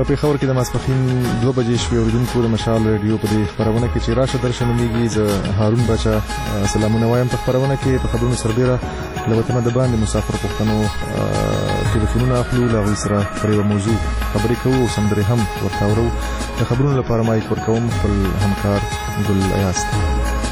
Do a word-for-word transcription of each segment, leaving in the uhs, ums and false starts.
پېښور کې د ماسپښین دوه بجې شوې. اوریدونکو د مشال ریډیو په دې خپرونه کې چې راشه درشه نومیږي، زه هارون باچا سلامونه وایم. په خپرونه کې په خبرونو سربېره له وطنه د باندې مسافر پښتنو ټلیفونونه اخلو، له هغوی سره پر یوه موضوع خبرې کوو او سندرې هم ورته اورو. د خبرونو لپاره مایک ورکوم خپل همکار ګل ایاز ته.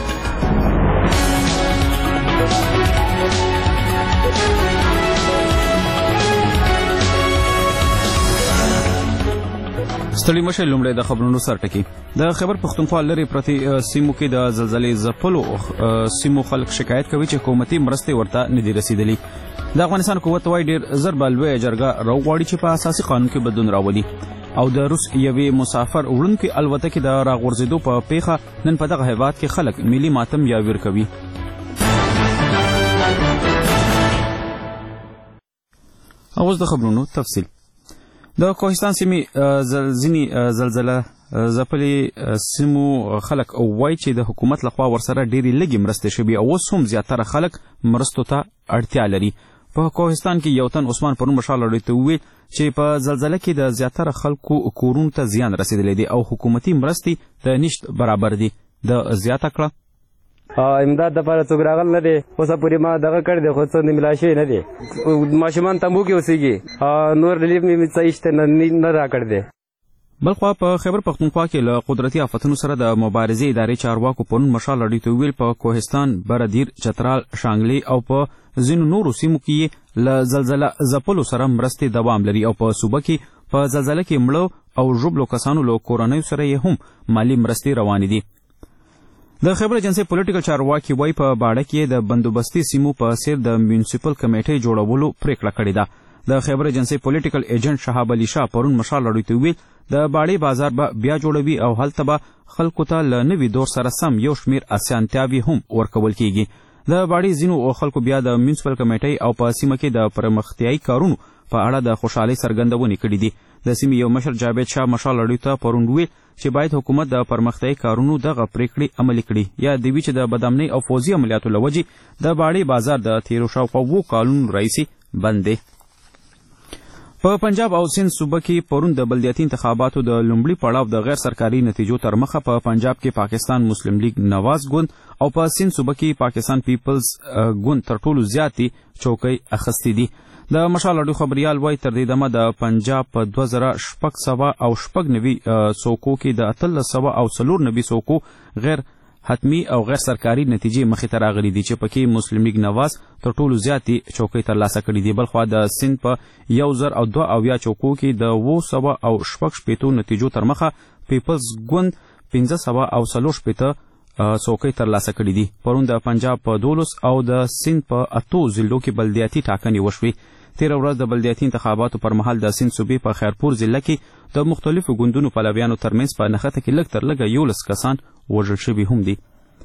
ستړي مشه لومړی د خبرونو سرټکی. د خیبر پښتونخوا لرې پرتې سیمو کې د زلزلې ځپلو سیمو خلک شکایت کوي چې حکومتي مرستې ورته نه دي رسیدلي. د افغانستان قوت وایي ډېر ژر به لویه جرګه راوغواړي چې په اساسي قانون کې بدلون راولي. او د روس یوې مسافر وړونکې الوتکې د راغورځېدو په پیښه نن په دغه هیواد کې خلک ملي ماتم یا ویر کوي. اوس د خبرونو تفصیل. د کوهستان سیمې ځینې زلزله ځپلې سیمو خلک وایي چې د حکومت لخوا ورسره ډېرې لږې مرستې شوي او اوس هم زیاتره خلک مرستو ته اړتیا لري. په کوهستان کې یو تن عثمان پرون مشال راډیو ته وویل چې په زلزله کې د زیاتره خلکو کورونو ته زیان رسېدلی دی او حکومتي مرستې د نشت برابر دي. د زیاته کړه امداد دپاره څوک راغل نه دی، اوسه پورې ما دغه کړی دی خو څه ملا شوی نه دی. ماشومان تمبو کې اوسېږي، نور ریلیف مې څه هېڅ نه راکړی دی. بلخوا په خیبر پښتونخوا کې له قدرتي آفتونو سره د مبارزې ادارې چارواکو پرون مشال راډیو ته وویل په کوهستان، بردیر، چترال، شانګلې او په ځینو نورو سیمو کې له زلزله ځپلو سره مرستې دوام لري او په صوبه کې په زلزله کې مړو او ژوبلو کسانو له کورنیو سره یې هم مالي مرستې روانې دي. د خیبر ایجنسۍ پولیټیکل چارواکي وایي په باړه کې د بندوبستي سیمو په څیر د میونسپل کمیټۍ جوړولو پریکړه کړې ده. د خیبر ایجنسۍ پولیټیکل ایجنټ شهاب علي شاه پرون مشال راډیو ته وویل د باړې بازار به بیا جوړوي او هلته به خلکو ته له نوي دور سره سم یو شمېر اسانتیاوې هم ورکول کیږي. د باړې ځینو خلکو بیا د میونسپل کمیټۍ او په سیمه کې د پرمختیایي کارونو په اړه د خوشحالۍ څرګندونې کړې دي. د سیمې یو مشر جاوید شاه مشال راډیو ته پرون وویل چې باید حکومت د پرمختیایي کارونو دغه پریکړې عملي کړي یا د وی چې د بدامنۍ او فوزي عملیاتو له وجې د باړې بازار د تیرو شاوخوا اوو کالونو راهیسې بند دی. په پنجاب او سند صوبه کې پرون د بلدیاتي انتخاباتو د لومړي پړاو د غیر سرکاري نتیجو تر مخه په پنجاب کې پاکستان مسلم لیگ نواز ګوند او په سند صوبه کې پاکستان پیپلز ګوند تر ټولو زیاتې چوکۍ اخیستې دي. د مشال راډیو خبریال وایي تر دې دمه د پنجاب په دوه زره شپږ سوه او شپږ نوي څوکو کې د اتلس سوه او څلور نوي څوکو غیر حتمی او غیر سرکاري نتیجې مخې ته راغلي دي چې پکې مسلم لیگ نواز تر ټولو زیاتې چوکۍ ترلاسه کړي دي. بلخوا د سند په یو زر او دوه اویا چوکو کې د اووه سوه او شپږ شپېتو نتیجو تر مخه پیپلز ګوند پنځه سوه او څلور شپېته څوکۍ ترلاسه کړي دي. پرون د پنجاب په دولس او د سند په اتو ضلعو کې بلدیاتي ټاکنې وشوې. تېره ورځ د بلدیاتي انتخاباتو پر مهال د سند صوبې په خیرپور ضلع کې د مختلفو ګوندونو پلویانو ترمنځ په نښته کې لږ تر لږه یولس کسان وژل شوي هم دي.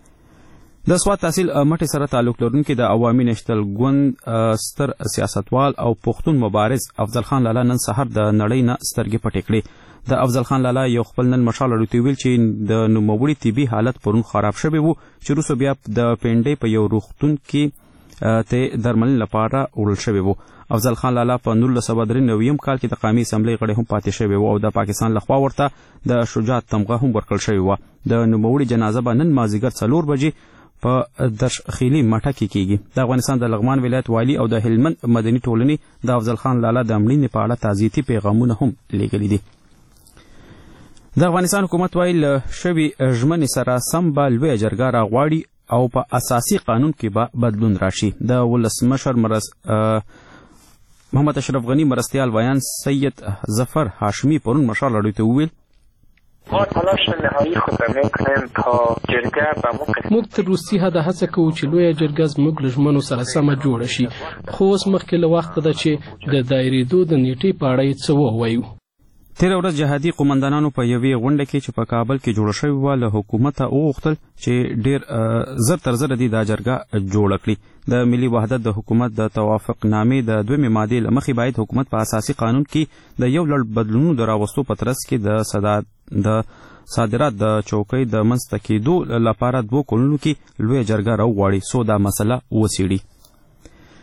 د سوات تحصیل مټې سره تعلق لرونکي د عوامي نشتل ګوند ستر سیاستوال او پښتون مبارز افضل خان لالا نن سهار د نړۍ نه سترګې پټې کړې. د افضل خان لالا یو خپل نن مشال راډیو ته ویل چې د نوموړي طبي حالت پرون خراب شوی و چې وروسته بیا د پنډۍ په یو روغتون کې ته درملنې لپاره وړل شوی و. افضل خان لالا په نولس سوه درې نویم کال کې د قومي اسمبلۍ غړی هم پاتې شوی و او د پاکستان لخوا ورته د شجاعت تمغه هم ورکړل شوې وه. د نوموړي جنازه به نن مازدیګر څلور بجې په درشخیلي مټه کې کیږي. د افغانستان د لغمان ولایت والي او د هلمند مدني ټولنې د افضل خان لالا د مړینې په اړه تعزیتي پیغامونه هم لیږلي دي. د افغانستان حکومت وایي له شوي ژمنې سره سم به لویه جرګه راغواړي او په اساسي قانون کې به بدلون راشي. د ولسمشر مرس محمد اشرف غنی مرستیال ویان سید ظفر هاشمی پرون مشال راډیو ته وویل ما تلاش نهایی خود میکنیم تا جرګه به موږ تر روسي حده هڅه کوو چې لویه جرګه زموږ له ژمنو سره سمه جوړه شي، خو اوس مخکې له وخته ده چې د دایرېدو د نیټې په اړه یې څه ووایو. تېره ورځ جهادي قومندانانو په یوې غونډه کې چې په کابل کې جوړه شوې وه له حکومته وغوښتل چې ډېر زر تر زره دې دا جرګه جوړه کړي. د ملي وحدت د حکومت د توافقنامې د دویمې مادې له مخې باید حکومت په اساسي قانون کې د یو لړ بدلونونو د راوستو په ترڅ کې د د صادرات د چوکۍ د منځته کېدو لپاره دوو کلونو کې لویه جرګه راوغواړي څو دا مسله وڅېړي.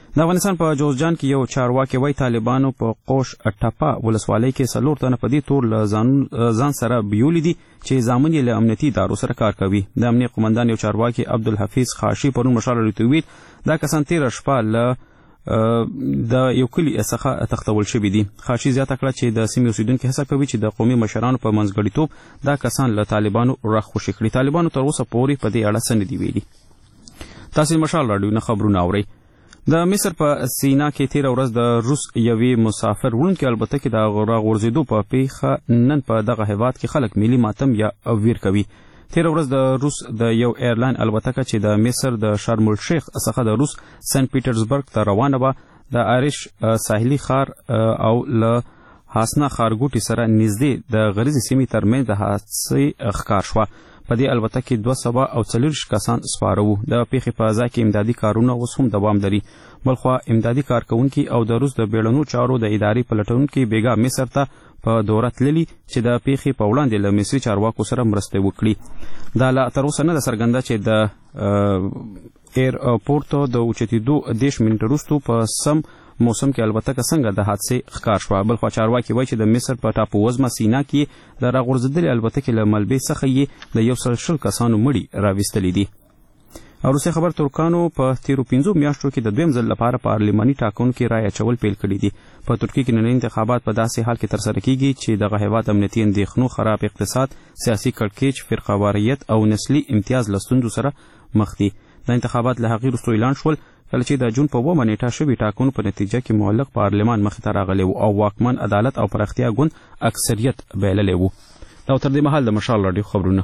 د افغانستان په جوزجان کې یو چارواکي وایي طالبانو په قوش ټپه ولسوالۍ کې څلور تنه په دې تور له ځان سره بیولي دي چې زامن یې له امنیتي ادارو سره کار کوي. د امنیت قومندان یو چارواکي عبدالحفیظ خاشي پرون مشال راډیو ته ویل دا کسان تېره شپه له د یو کلي څخه تښتول شوي دي. خاشي زیاته کړه چې د سیمې اوسیدونکي هڅه کوي چې د قومي مشرانو په منځګړیتوب دا کسان له طالبانو راخوشي کړي. طالبانو تر اوسه پورې په دې اړه څه نه دي ویلي. تاسو مشال راډیو نه خبرونه اورئ. د مصر په سینا کې تېره ورځ د روس یوې مسافر وړونکي البته کې د راغورځېدو په پیښه نن په دغه هېواد کې خلک ملي ماتم یا ویر کوي. تېره ورځ د روس د یو ایرلاین الوتکه چې د مصر د شرم الشیخ څخه د روس سنت پیټرزبرګ ته روانه وه د آریش ساحلي ښار او له هاسنا ښارګوټي سره نږدې د غریزې سیمې ترمنځ د حادثې ښکار شوه. په دې البته کې دوه سوه او څلوېښت کسان سپاره وو. د پیښې په ځای کې امدادي کارونه اوس هم دوام لري. بلخوا امدادي کارکوونکي او د روس د بیړنو چارو د ادارې پلټونکي بیګا مصر ته په دوره تللي چې د پیښې په وړاندې له مصري چارواکو سره مرستې وکړي. دا لا تر اوسه نه ده څرګنده چې د ایرپورټ د اوچتېدو دېرش منټه وروستو په سم موسم کې البته څنګه د حادثې ښکار شوه. بلخوا چارواکي وایي چې د مصر په ټاپووزمه سینا کې د راغورځېدلې البتکې له ملبې څخه یې د یو سل شل کسانو مړي راویستلي دي. او روسي خبر ترکانو په تیرو پنځو میاشتو کې د دویم ځل لپاره پارلماني ټاکنو کې رایه اچول پیل کړي دي. په ترکیه کې ننني انتخابات په داسې حال کې ترسره کیږي چې دغه هېواد امنیتي اندېښنو، خراب اقتصاد، سیاسي کړکېچ، فرقهواریت او نسلي امتیاز له ستونزو سره مخ دي. دا انتخابات له هغې وروسته اعلان شول کله چې د جون په اوومه نیټه شوي ټاکنو په نتیجه کې معلق پارلمان مخې ته راغلی و او واکمن عدالت او پراختیا ګوند اکثریت بایللی و. دا تر دې مهال د مشال راډیو خبرونه.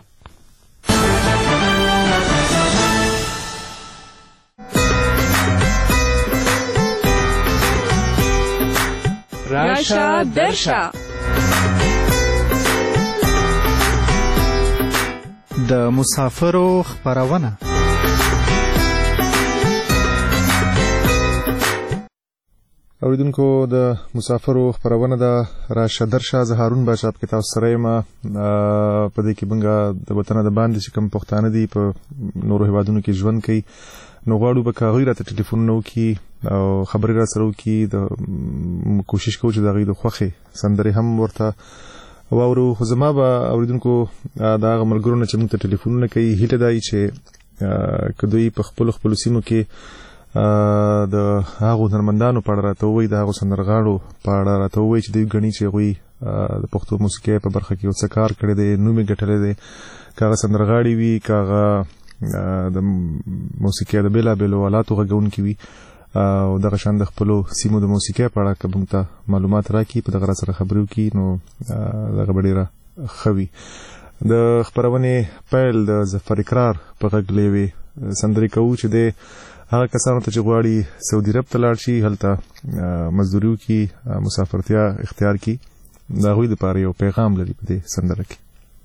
راشه درشه د مسافرو خبرونه. اوریدونکو د مسافرو خبرونه د راشه درشه زه هارون باچا په تاسو سره یم. په دې کې بنګا د وطن د باندې چې کوم پښتانه دي په نورو هیوادونو کې ژوند کوي نو غواړو به کاغی راته ټلیفون نو کی او خبرې را سره وکړي. د کوشش کوو چې د هغې د خوښې سندرې هم ورته واورو. خو زما به اوریدونکو د هغه ملګرو نه چې موږ ته ټلیفونونه کوي هیله دا وي چې که دوی په خپلو خپلو سیمو کې د هغو هنرمندانو په اړه راته ووایي، د هغو سندرغاړو په اړه راته ووایي چې دوی ګڼي چې هغوی د پښتو موسیقۍ په برخه کې یو څه کار کړی دی، نوم یې ګټلی دی. که هغه سندرغاړي وي، که هغه د موسیقۍ د بېلابېلو آلاتو غږونکي وي او دغه شان د خپلو سیمو د موسیقۍ په اړه که موږ ته معلومات راکړي، په دغه راسره خبرې وکړي نو دغه به ډېره ښه وي. د خپرونې پیل د ظفر اقرار په غږ له یوې سندرې کوو چې دی هغه کسانو ته چې غواړي سعودي عرب ته لاړ شي، هلته مزدوري وکړي، مسافرتیا اختیار کړي، د هغوی دپاره یو پیغام لري په دې سندره کې.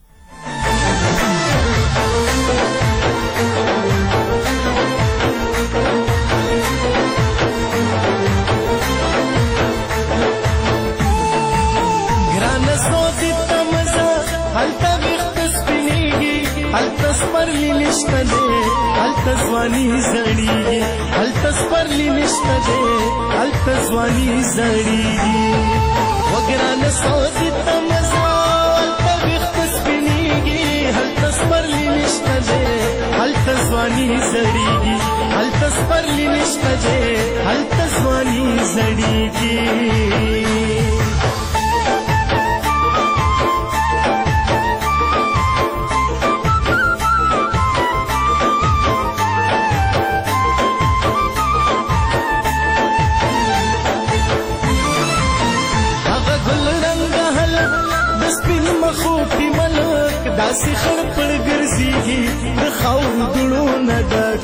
التزوانی زړیږي التزپرلی نشته ده التزوانی زړیږي وګران سوځي تمزا التبخت سپینیږي التزپرلی نشته ده التزوانی زړیږي التزپرلی نشته ده التزوانی زړیږي. داسې خړ پړ ګرځېږي د خاورو دوړو نه ډک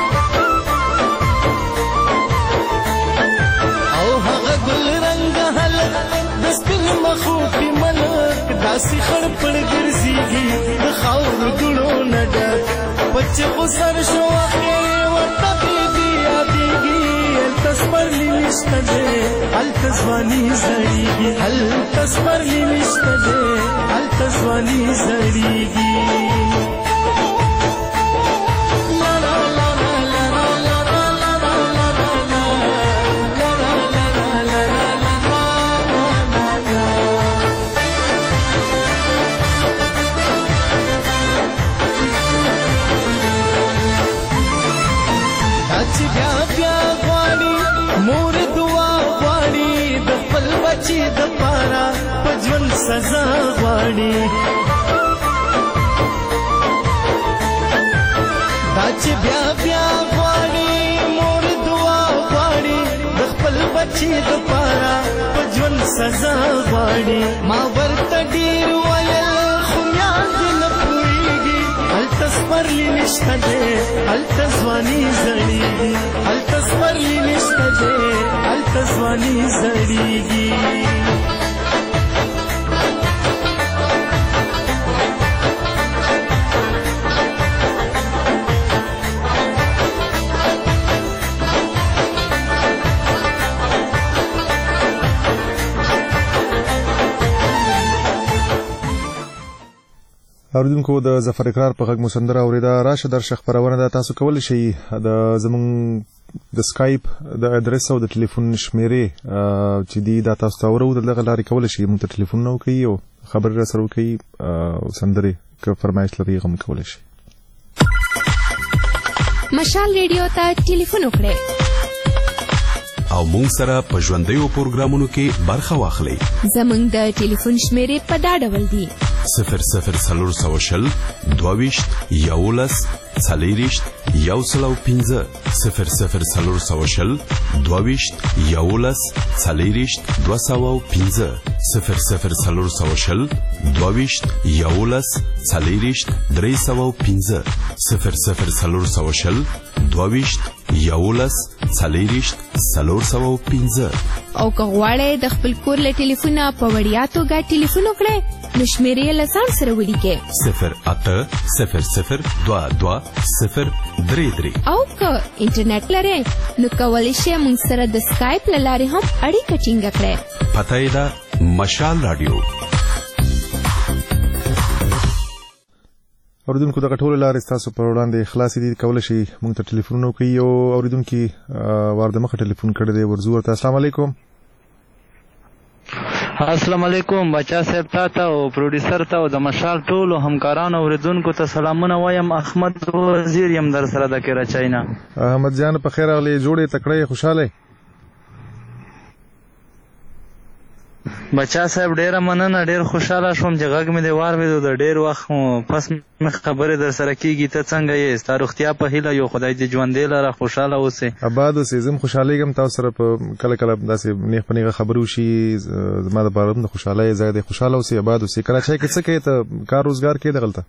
او هغه ګل رنګه هلک د سپین مخو کې ملک داسې خړ پړ ګرځېږي د خاورو دوړو نه ډک پچ خو سر شو اخرې ورته بېبي یادېږي التزپرلی نشته دی التزواني زړېږي التزپرلی نشته دی التزواني زړېږي. لا لا لا لا لا لا لا لا لا لا سزا غواړي دا چې بیا بیا غواړي مور دعا غواړي د خپل بچي دپاره په ژوند سزا غواړي ما ورته ډېر ویل خو میان دې نه پوهېږي هلته سپرلي نشته دی هلته ځواني زړېږي هلته سپرلي نشته دی هلته ځواني زړېږي اوریدونکو د ظفر اقرار په غږ مسندره اوریدا راشه درشه خبرونه ده تاسو کولی شئ د زمون د سکایپ د ادرس او د ټلیفون شمیرې چې دی دا تاسو ته اورو دغه لارې کولی شئ موږ ته ټلیفون نو کوي او خبرې را سره وکړي او سندرې که فرمایش لري هم کولی شئ مشال ریډیو ته ټلیفون وکړئ او مونږ سره په ژوندیو پروګرامونو کې برخه واخلئ زمونږ د ټلیفون شمیرې په دا ډول دي صفر صفر څلور سوه شل دوه ویشت یولس څلېرویشت یو سل او پنځه صفر صفر څلور سوه شل دوه ویشت یولس څلېرویشت دوه سوه او پنځه صفر صفر څلور سوه شل دوه ویشت یولس څلېرویشت درې سوه او پنځه صفر صفر څلور سوه شل دوه ویشت یولس څلېرویشت څلور سوه او پنځه او که غواړئ د خپل کور له ټلیفونه په وړیا توګه ټلیفون وکړئ نو شمیرې له ځان سره ولیکئ صفر اته صفر صفر دوه دوه صفر درې درې او که انټرنیټ لرئ نو کولی شئ موږ سره د سکایپ له لارې هم اړیکه ټینګه کړئ پته یې ده مشال راډیو اوریدونکو دغه ټولې لارې ستاسو پر وړاندې خلاصې دي کولی شئ موږ ته ټلیفونونه وکړئ او اوریدونکي وار د مخه ټلیفون کړی دی ورځو ورته السلام علیکم السلام علیکم بچا صاحب تا ته او پروډوسر ته او د مشال ټولو همکارانو اوریدونکو ته سلامونه وایم احمد وزیر یم در سره د کراچۍ نه احمد جان په خیر راغلی جوړې تکړه خوشاله بچا صاحب ډیره مننه ډیر خوشاله شوم چې غږ مې دی واورېدو د ډیر وخت پس مې خبرې در سره کیږي ته څنګه یې ستا روغتیا په هیله یو خدای دې ژوندې لره خوشاله اوسې اباد اوسې زم خوشحالېږم تاسو سره په کله کله داسې نیغ په نیغه خبرې وشي زما دپاره هم د خوشحالۍ ځای دی خوشحاله اوسې اباد اوسې کراچۍ کې څه کوې ته کار روزګار کې دغلته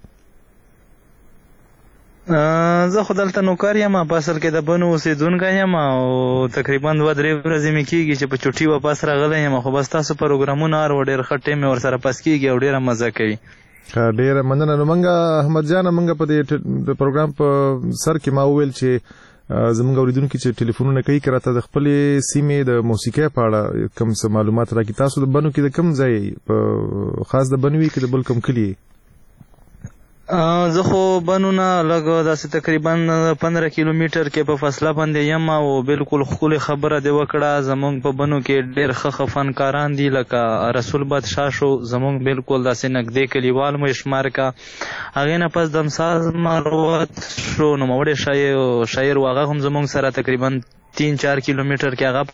زه خو دلته نوکر یم په اصل کې د بنو اوسېدونکی یم او تقریبا دوه درې ورځې مې کېږي چې په چوټي واپس راغلی یم خو بس تاسو پروګرامونه هر ډېر ښه ټیم مې ورسره پس کېږي او ډېره مزه کوي ډېره مننه نو موږ احمد جانه موږ په دې پروګرام په سر کې ما وویل چې زموږ اوریدونکي چې ټلیفونونه کوي که راته د خپلې سیمې د موسیقۍ په اړه کوم څه معلومات راکړي تاسو د بنو کې د کوم ځای په خاص د بنو وي که د بل کوم کلي زه خو بنو نه لږ داسې تقریبا پندره کیلومیټر کې په فاصله باندې یم او بالکل ښکلې خبره دې وکړه زموږ په بنو کې ډېر ښه ښه فنکاران دي لکه رسول بادشاه شو زموږ بالکل داسې نږدې کلیوال مو شمار کا هغې نه پس دمساز مروت شو نوموړی شاعر و هغه هم زموږ سره تقریبا تین چار کیلومیټر کې هغه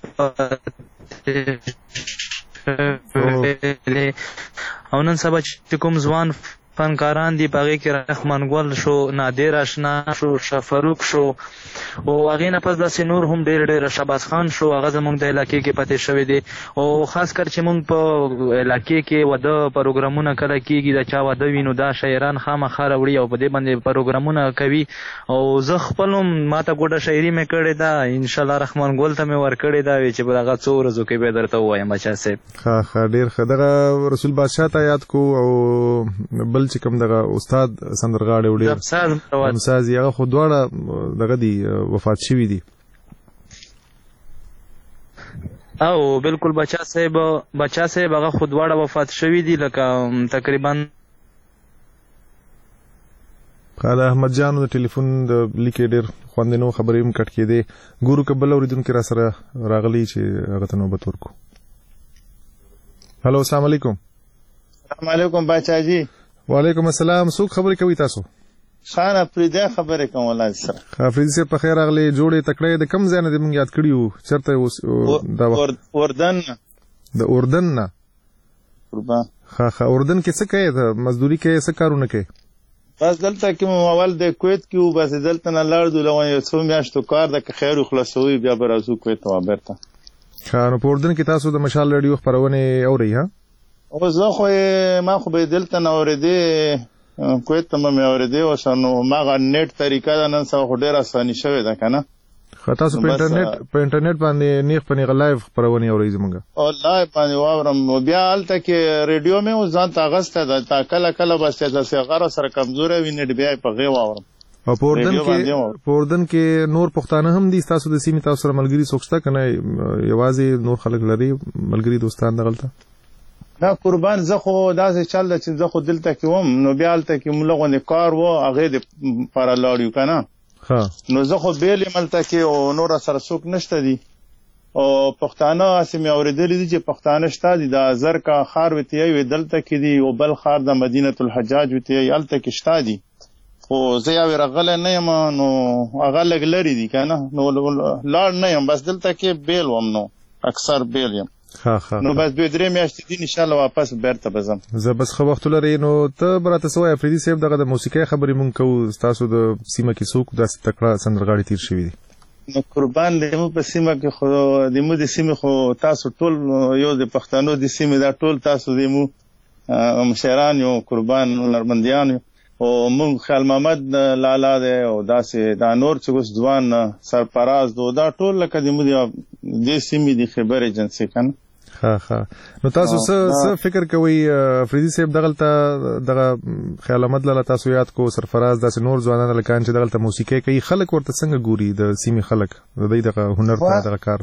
او نن سبا چې کوم ځوان فنکاران دي په هغې کې رحمان ګل شو نادر اشنا شو شفروک شو او هغې نه پس داسې نور هم ډېر ډېر شهباز خان شو هغه زموږ د علاقې کې پاتې شوی دی او خاص کر چې موږ په علاقې کې واده پروګرامونه کله کېږي د چا واده وي نو دا شاعران خامخا راوړي او په دې باندې پروګرامونه کوي او زه خپل هم ما ته ګوډه شاعري مې کړې ده انشاءالله رحمان ګل ته مې ورکړې ده چې په دغه څو ورځو کې به درته ووایم بچا صاحب ښه ښه ډېر ښه دغه رسول بادشاه ته یاد کو او بل چې کوم دغه استاد سندرغاړی و ډېر دمساز یې هغه خو دواړه دغه دي وفات شوي دي او بالکل بچا صاحب بچا صاحب هغه خو دواړه وفات شوي دي لکه تقریبا قال احمد جانو د ټلیفون د لیکې ډېر خوندینو خبرې هم کټ کېدې ګورو که بل اورېدونکي را سره راغلی چې هغه ته نوبت ورکړو هلو السلام علیکم السلام علیکم باچا جی وعلیکم السلام څوک خبرې کوي تاسو خان افریدی خبرې کوم ولای سره افریدی صاحب په خیر راغلی جوړې تکړه د کم ځای نه دې موږ یاد کړي وو چېرته د اردن د اردن نه ها ها اردن کې څه کوي مزدوري کې څه کارونه کوي بس دلته کې مو اول د کویت کې و بس دلته نه لاړو لغه یو څو میاشتو کار د خیر خلاصوي بیا به راځو کویت ته برته خانو په اردن کې تاسو د مشال رادیو خبرونه اوري ها او زه خو ما خو به دلته نه اورېدې کویت ته مې اورېدې او شنو ما غا نیټ طریقه نن سبا خو ډېر اسانه شوې ده کنه خاطر په انټرنیټ په انټرنیټ باندې نیغ په نیغ لایو خبرونه اوري زمونږ او لایو باندې واورم بیا الته کې ریډیو مې ځان تاغسته ده تا کله کله بس تاسو غره سره کمزورې وینې بیا په غي واورم او په اردن کې په اردن کې نور پښتانه هم دي تاسو د سیمې تاسو سره ملګری سوچته کنه یوازې نور خلک لري ملګری دوستان دغلته دا قربان زه خو داسې چل چې زه خو دلته کې وم نو بیا الته کې ملغونه کار وو هغه د پر لاړیو کنه نو زه خو بیل ملته کې او نور سره څوک نشته دي او پښتانه اسمه اوریدلې دي چې پښتانه شته دي د زرکا خار وتی وي دلته کې دي او بل خار د مدینه الحجاج وتی الته کې شته دي خو زه یو رغله نه یم نو هغه لګلري دي کنه نو لاړ نه یم بس دلته کې بیل وم نو اکثر بیل یم ها ها نو بس دوی درې میاشتې دي ان شاء الله واپس بیرته بزم زه بس خو وخت لري نو ته براته سوې افریدي صاحب دغه د موسیقي خبرې مونږ کوو تاسو د سیمه کې څوک داسې تکړه سندرغاړي تیر شوی دي نو قربان دې مو په سیمه کې خو د مو د سیمه خو تاسو ټول یو د پښتنو د سیمه دا ټول تاسو د مو مشران یو قربان نرمندیان او مونږ خیال محمد لالا دی او داسې دا نور څوک ځوان سرپراز دو دا ټول لکه د مو د سیمه د خبر ایجنسی کنه ها ها نو تاسو څه فکر کوئ افریدي صاحب دغلته دغه خیال محمد لالا تاسو یاد کو سرفراز داسې نور ځوانان لکان چې دغلته موسیقي کوي خلک ورته څنګه ګوري د سیمې خلک د دې دغه هنر ته دغه کار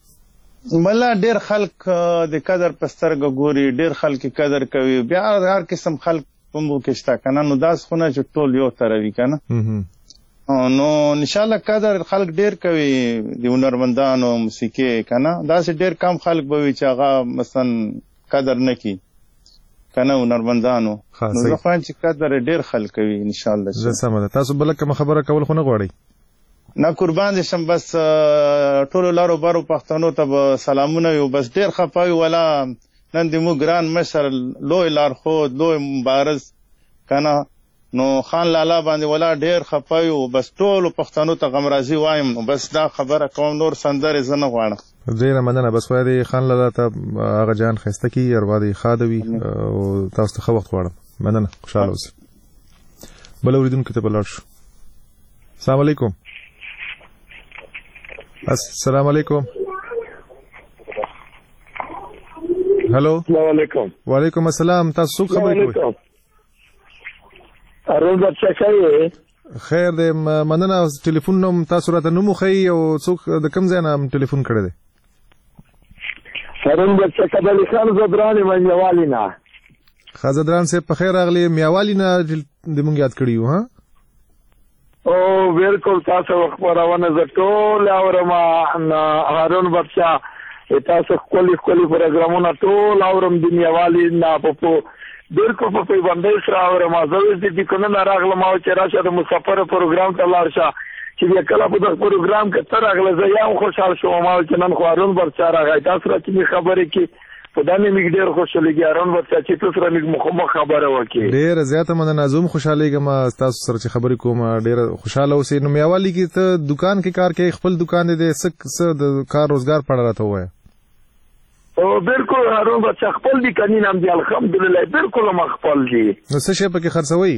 ته مله ډېر خلک د قدر پسترګ ګوري ډېر خلک قدر کوي بیا هر قسم خلک په مو کې شته کنه نو داس خونه چې ټول یو تروي کنه نو ان شاء الله قدر خلک ډېر کوي د هنرمندانو موسیقي کنه داسې ډېر کم خلک به وي چې هغه مثلا قدر نه کوي کنه هنرمندانو نو زه خوایم چې قدر ډېر خلک کوي ان شاء الله زه سمه ده تاسو بل کوم خبره کول خو نه غواړئ نه قربان دې شم بس ټولو لارو بارو پښتنو ته سلامونه یو بس ډېر خفای ولا نن دې مو ګران مشر لوی لارښود لوی مبارز کنه نو خان لالا باندې ولا ډېر خفای او بس ټولو پښتنو ته غمرازي وایم نو بس دا خبره کوم نور سندرې زه نه غواړم ډېره مننه بس وایي خان لالا ته هغه جان ښایسته کي اروا دې ښاده وي او تاسو ته ښه وخت غواړم مننه خوشحاله اوسئ بل اورېدونکي ته به لاړ شو السلام علیکم السلام علیکم هلو السلام علیکم وعلیکم السلام تاسو څوک خبرې کوئ ارون بچا ښه خیر دی مننه ټلیفون نوم تاسو راته نوم وښیئ او څوک د کوم ځای نه ټلیفون کړی دی ارون بچا کبل خان زدران یم میوالي نه ښه زدران صاحب په خیر راغلی میوالي نه د مونږ یاد کړي یو ها او بالکل تاسو خبرونه زه ټول اورم هارون بچا تاسو خپل خپل پروګرامونه ټول اورم د میوالي نه په بالکل په پیوندې سره اورم زه دې کنه نه راغلم او چې راشه د مسافر پروګرام ته لاړ شه چې کله په دغه پروګرام کې تر راغله زه یم خوشحال شوم او چې نن خو هارون بچا راغی تاسو راته خبرې کې په دانه میګ ډېر خوشاله هارون بچا چې تاسو را میګ مخ خبره وکړي ډېر زیاته مننه زوم خوشاله تاسو سره چې خبرې کوم ډېر خوشاله اوسئ نو میوالي کې ته دکان کې کار کوي خپل دکان دې څه د کار روزګار پړه راته وایي او بالکل هارون بچا خپل دي کني نام دي الحمدلله بالکل ما خپل دي نو څه شي پکې خرڅوي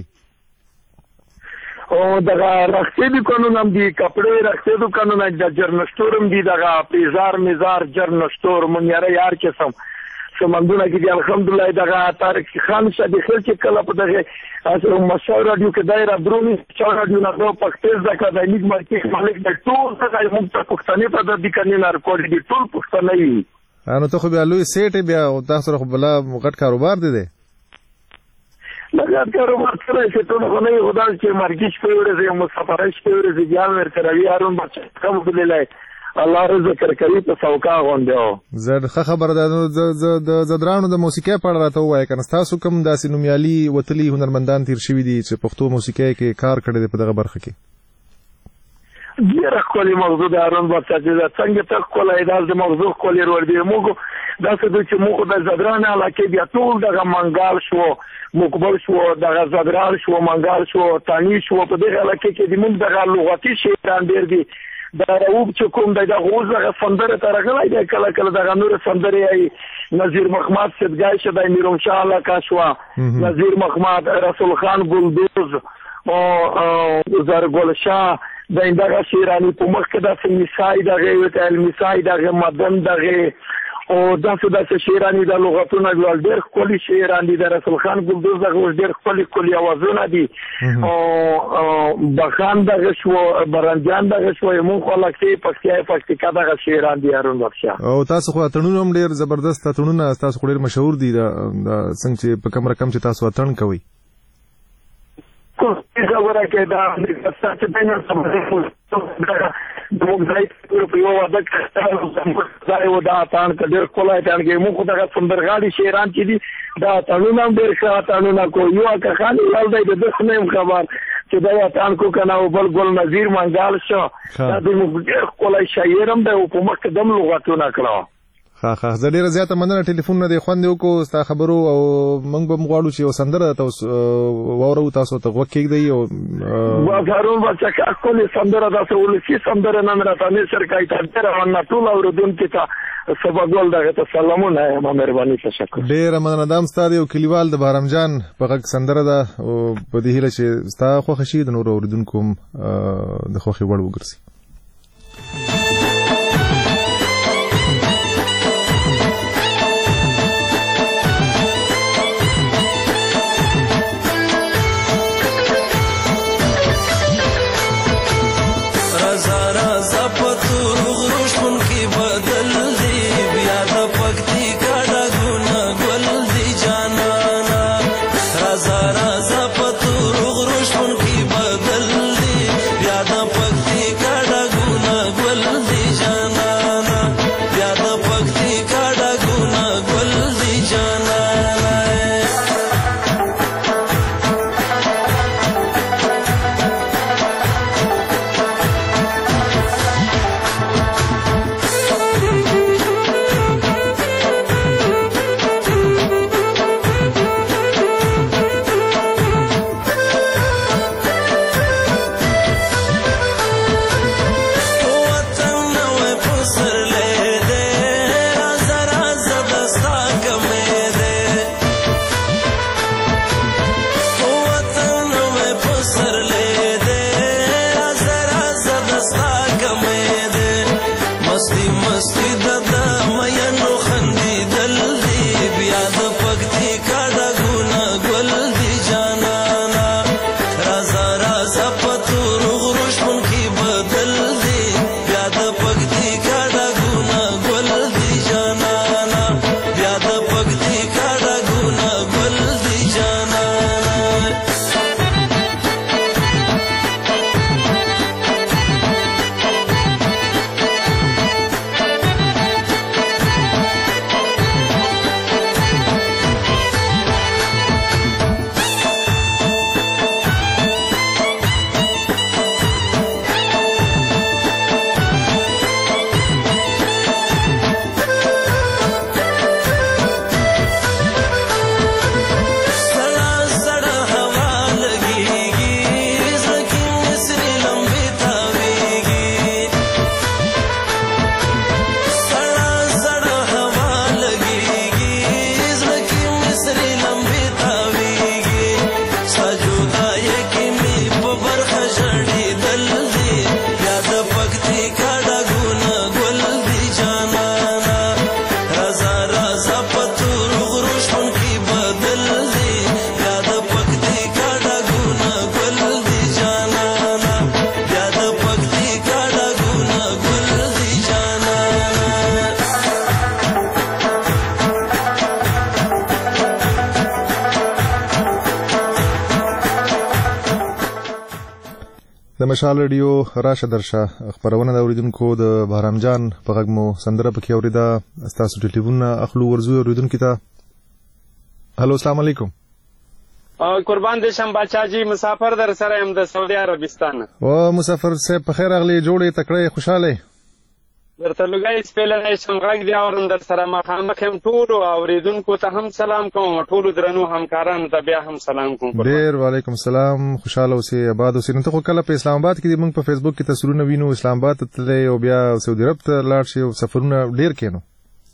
او دغه رخصتي دي قانون هم دي کپڑے رخصتي دي قانون د جرنستورم دي دغه پیزار میزار جرنستور مونږه یار قسم سمندونه کې دي الحمدلله دغه طارق خان شه د خل چې کله په دغه اسو مشاور رادیو کې دایره درونی چې رادیو نه په پښتو ځکه د لیګ مارکیټ مالک د ټول څخه موږ ته پښتني په د کني نه ریکارډ دي ټول پښتني انو ته خو بیا لوی سیټ بیا او تاسو سره خو بلا غټ کاروبار دی دی لږ کاروبار سره چې ټول خو نه خدای چې مارکیټ په ورځ مو سفارش په ورځ ځان ورته وی هارون بچا کوم بللای الله رزق کوي په سوکا غونډو زه ښه خبره ده د زدرانو د موسیقۍ په اړه راته وایي کنه تاسو کوم داسې نومیالي وتلي هنرمندان تیر شوي دي چې پښتو موسیقۍ کې کار کړی دی په دغه برخه کې ډېره ښکلې موضوع د هارون بادشاه چې دا څنګه ته ښکلی داسې د موضوع ښکلې ور دی موږ داسې ده چې موږ د زدران علاقې بیا ټول دغه منګال شو مقبل شو دغه زدران شو منګال شو تانی شو په دغه علاقې کې د موږ دغه لغتي شعران ډېر دي دا راوب چې کوم د غوز دغه سندره ته راغلی دی کله کله دغه نور سندرې ای نظیر محمد صدګای شه د میروم شاه علاقه شو نظیر محمد رسول خان ګلدوز او زرګل شاه د دغه شیرانی په مخ کې د سمیسای دغه وته المسای دغه مدن دغه او داسې داسې شیرانی د لغتونه ډېر ښکلي شیران دي د رسول خان ګلدوز دغه ډېر ښکلي ښکلي اوازونه دي او بخان دغه شو برنجان دغه شو مونږ خو لکه پکتیا پکتیکا دغه شیران دي هارون بادشاه او تاسو خو اتڼونه هم ډېر زبردست اتڼونه تاسو خو ډېر مشهور دي د څنګه چې په کم رقم چې تاسو اتڼ کوئ خبره کې دا د ستاسو په نوم سمره د موږ ځای په یو واده کې ځای و دا تان کډیر کولای تان کې موږ دغه سندرغاړي شیران چې دي دا تانونه ډیر ښه تانونه کو یو که خان ول دی د دښمن خبر چې دا تان کو کنه او بل ګل نذیر منګال شو دا د موږ کولای شاعرم د حکومت قدم لغتونه کړو ها ها زه ډیره زیاته مننه ټلیفون نه دی خوند یو کو ستا خبرو او موږ به غواړو چې یو سندره تاسو وورو تاسو ته وکړئ او هارون بادشاه خپل سندره تاسو ولسی سندره نن راته نه شرکای ته تر نه ټول اوردونکو ته سبقول دغه ته سلامونه ما مهرباني تشکر ډیره مننه دام ستاره یو کلیوال د بارمجان په غږ سندره ده او په دې هیله چې ستا خو خشي د نور اوردونکو د خوخي وړ وګرځي د مشال رادیو راشه درشه خبرونه د اوریدونکو د بهرام جان په غږ مو سندره پکې اوریدا تاسو ټلیفون اخلو ورزو اوریدونکو ته هلو السلام علیکم قربان دې شم باچاجي مسافر در سره يم د سعودي عربستان. او مسافر صاحب په خیر راغلی، جوړې تکړه خوشاله درته لږی سپېلنی شم، غږ دی اورم در سره مخامخ یم. ټولو اورېدونکو ته هم سلام کوم، ټولو درنو همکارانو ته بیا هم سلام کوم. ډېر وعلیکم السلام، خوشاله اوسئ، آباد اوسئ. نو ته خو کله په اسلام آباد کې دي، موږ په فیسبوک کې تصویرونه وینو، اسلام آباد ته تللی او بیا سعودي عرب ته لاړ شي او سفرونه ډېر کینو.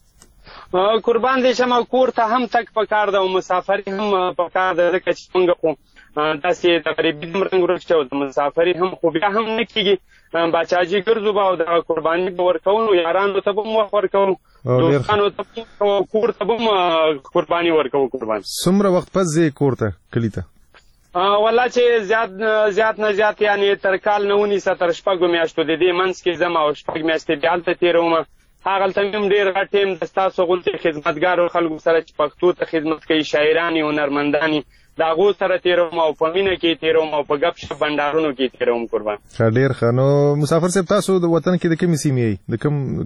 قربان دې شم، کور ته هم تګ پکار ده او مسافري هم پکار ده، ځکه چې موږ خو داسې تقریبي دومره رنګ شو د مسافري هم خو بیا هم نه کېږي. باچاجي ګرځو به او دغه قرباني به ورکوو، یارانو ته به هم وخت ورکوو، دوستانو ته به کور ته به هم قرباني ورکوو. قربان څومره وخت پس ځې کور ته کلي ته؟ والله چې زیات زیات نه زیات یعنې تر کال نه ونیسه تر شپږو میاشتو د دې منځ کې ځم او شپږ میاشتې بیا هلته تېروم. هغلته مې هم ډېر غټ ټیم د ستاسو غوندې خدمتګارو خلکو سره چې پښتو ته خدمت کوي، شاعران یې، هنرمندان یې، د هغو سره تېروم او په مینه کې تېروم او په ګپ شپ بنډارونو کې تېروم. قربان ډېر ښه. نو مسافر صاحب تاسو د وطن کې د کومې سیمې یئ؟ د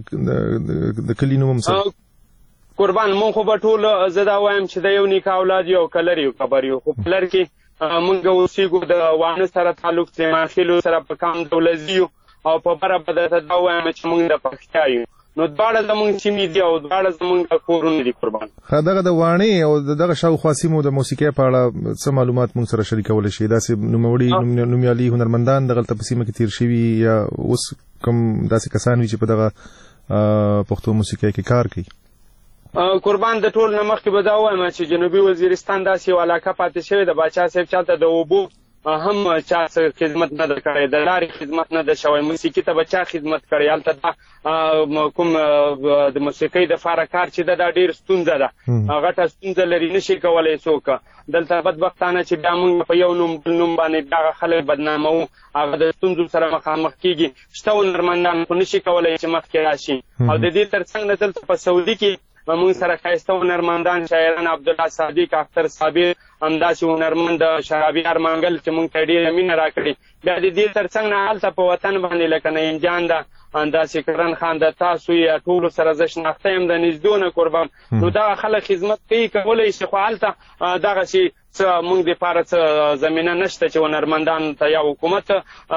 کوم د کلي نوم هم څه؟ قربان مونږ خو به ټول زه دا وایم چې د یو نیکه اولاد یو که لر یو خبر یو، خو په لر کې مونږ اوسېږو، د واڼه سره تعلق سیماخیلو سره په کام دولزي یو او په بره به درته دا وایم چې مونږ د پکتیا یو. نو دواړه زمونږ سیمې دي او دواړه زمونږ کورونه دي. قربان دغه د واڼې او دغه شاوخوا سیمو د موسیقۍ په اړه څه معلومات مونږ سره شریکولی شي؟ داسې نوموړي نومیالي هنرمندان دغلته په سیمه کې تېر شوي یا اوس کوم داسې کسان وي چې په دغه پښتو موسیقۍ کې کار کوي؟ قربان د ټول نه مخکې به دا ووایم چې جنوبي وزیرستان داسې یو علاقه پاتې شوې ده، باچا صاحب چاته د اوبو هم چا خدمت نه ده کړی، د لارې خدمت نه ده شوی، موسیقي ته به چا خدمت کړی. هلته دا کوم د موسیقۍ دپاره کار چې ده دا ډېر ستونزه ده، غټه ستونزه لري، نشي کولی څوک. دلته بدبختانه چې بیا موږ په یو نوم بل نوم باندې بیا هغه خلک بدناموو، هغه د ستونزو سره مخامخ کېږي. شته هنرمندان خو نشي کولی چې مخکې راشي. او د دې تر څنګ نه دلته په سعودي کې موږ سره ښایسته هنرمندان شاعران عبدالله صادق، اختر صابر، همداسې هنرمند شرابي ارمانګل چې موږ ته ډېره مینه راکړې. بیا د دې تر څنګ نه هلته په وطن باندې لکه نعیم جان ده، همداسې کرن خان ده، تاسو یې ټولو سره زه شناخته یم د نږدې نه. قربان نو دغه خلک خدمت کوي، کولی شي، خو هلته دغسې څه موږ دپاره څه زمینه نشته چې هنرمندانو ته یا حکومت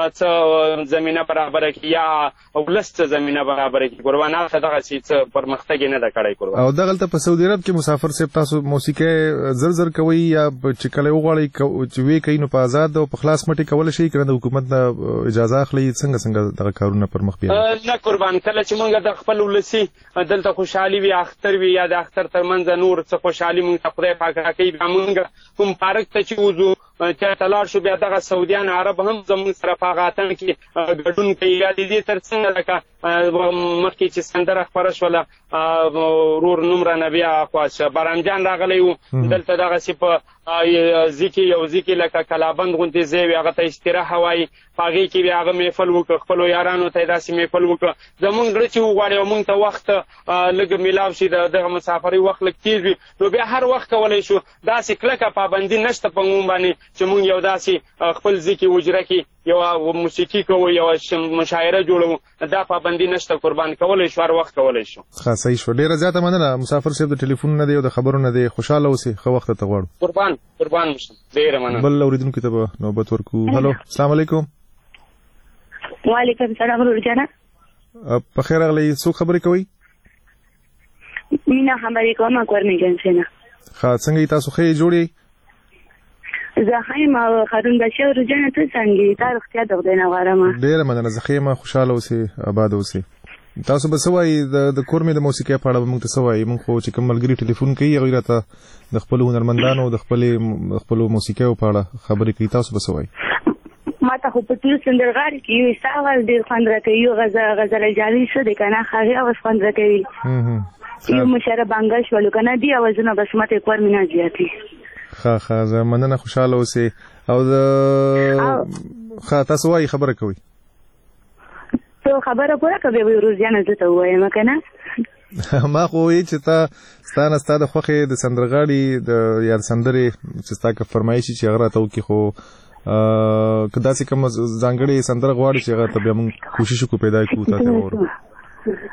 څه زمینه برابره کړي یا ولس څه زمینه برابره کړي. قربان هلته دغسې څه پرمختګ یې نه ده کړی. قربان او دغلته په سعودي عرب کې مسافر صاحب تاسو موسیقۍ زر زر کوئ یا چې کله وغواړئ چې ویې کوئ نو په آزاد او په خلاص مټې کولی شئ که نه د حکومت نه اجازه اخلئ؟ څنګه څنګه دغه کارونه پر مخ بیایي؟ نه قربان، کله چې موږ د خپل ولسي دلته خوشحالي وي، اختر وي یا د اختر تر منځه نور څه خوشحالي موږ ته خدای پاک راکوي، بیا موږ کوم پارک ته چې وځو چېرته لاړ شو، بیا دغه سعودیان عرب هم زموږ سره په هغه اتڼ کې ګډون کوي. یا د دې تر څنګه لکه مخکې چې سندره خپره شوله ورور نوم رانه بیا خواش بارانجان راغلی و، دلته دغسې په ځي کې یو ځي کې لکه کلابند غوندې ځای وي، هغه ته استراحه وایي، په هغې کې بیا هغه محفل وکړه، خپلو یارانو ته یې داسې محفل وکړه. زمونږ زړه چې وغواړي او موږ ته وخت لږ میلاو شي، د دغه مسافرۍ وخت لږ تېز وي، نو بیا هر وخت کولی شو. داسې کلکه پابندي نشته په موږ باندې چې موږ یو داسې خپل ځي کې حجره کې یو موسیقي کوو، یو مشاعره جوړوو، دا پابندي نشته. قربان کولی شو، هر وخت کولی شو. ښه صحیح شو. ډېره زیاته مننه مسافر صاحب، د ټلیفون نه دی او د خبرو نه دی. خوشحاله اوسئ، ښه وخت ته غواړو. قربان قربان مشم، ډېره مننه. بل اورېدونکي ته به نوبت ورکوو. هلو، السلام علیکم. وعلیکم السلام ورور جانه. په خیر راغلی. څوک خبرې کوئ؟ مینا خبرې کوم، کورنۍ جنسینه. ښه، څنګه یې تاسو؟ ښه یې جوړ یې؟ زه ښه یم خارون بچی ورور جانه، ته څنګه یې؟ تا روغتیا د خدای نه غواړم. ډېره مننه، زه ښه یم، خوشحاله اوسئ، آباد اوسئ. تاسو به څه وایي د کور مې د موسیقۍ په اړه به موږ ته څه وایي؟ موږ خو چې کوم ملګري ټلیفون کوي هغوی راته د خپلو هنرمندانو د خپلو موسیقیو په اړه خبرې کوي. تاسو به څه وایي؟ ما ته خو په ټول سندرغاړي کې یو ستا اواز ډېر خوند راکوي، یو غزل جالي څه دی که نه، هغې اواز خوند راکوي، یو مشره بانګل شولو که نه، دې اوازونه بس ما ته کور مې نه زیاتې. ښه ښه، زه مننه، خوشحاله اوسئ. او د ښه تاسو وایي خبره کوئ؟ ته خبره پوره کوې ورور جانه، زه ته ووایم که نه. ما خو وایي چې تا ستا نه ستا د خوښې د سندرغاړي د یا د سندرې چې ستا که فرمایش چې هغه راته وکړي، خو که داسې کوم ځانګړې سندره غواړي چې هغه ته بیا موږ کوشش وکړو پیدا کړو تا ته واورو.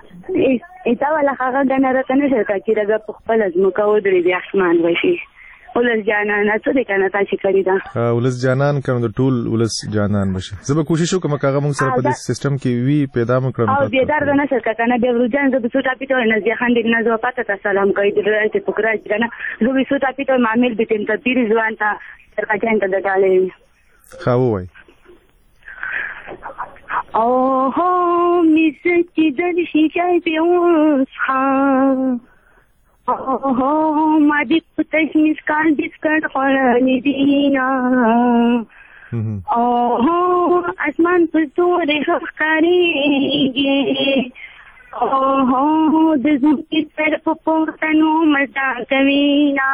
ایتا والا هغه ګڼه راته نه شته چې رګه په خپله ځمکه ودرېږي، اسمان وشي، ولس جانان څه دې کنه تاسو کړی دا ولس جانان کوم د ټول ولس جانان بشه زه به کوشش وکم کاغه موږ سره په دې سیستم کې وی پیدا مکرم او دې درد نه سر کنه به ورجان زه به سوټا پیټو نه ځي خان دې نه زو پته ته سلام کوي دې راځي پکراج کنه زه به سوټا پیټو معامل به تم ته تیر ځوان ته تر کاجان ته ډالې خاو وای او هو مس چې د شي چای په اوس ها اوه ما دې پتاش مس کال ډیسکټ خورنې دینا اوه اسمان په تورې ښکارېږي اوه د زمکې پر په پورتنو مزا کوینا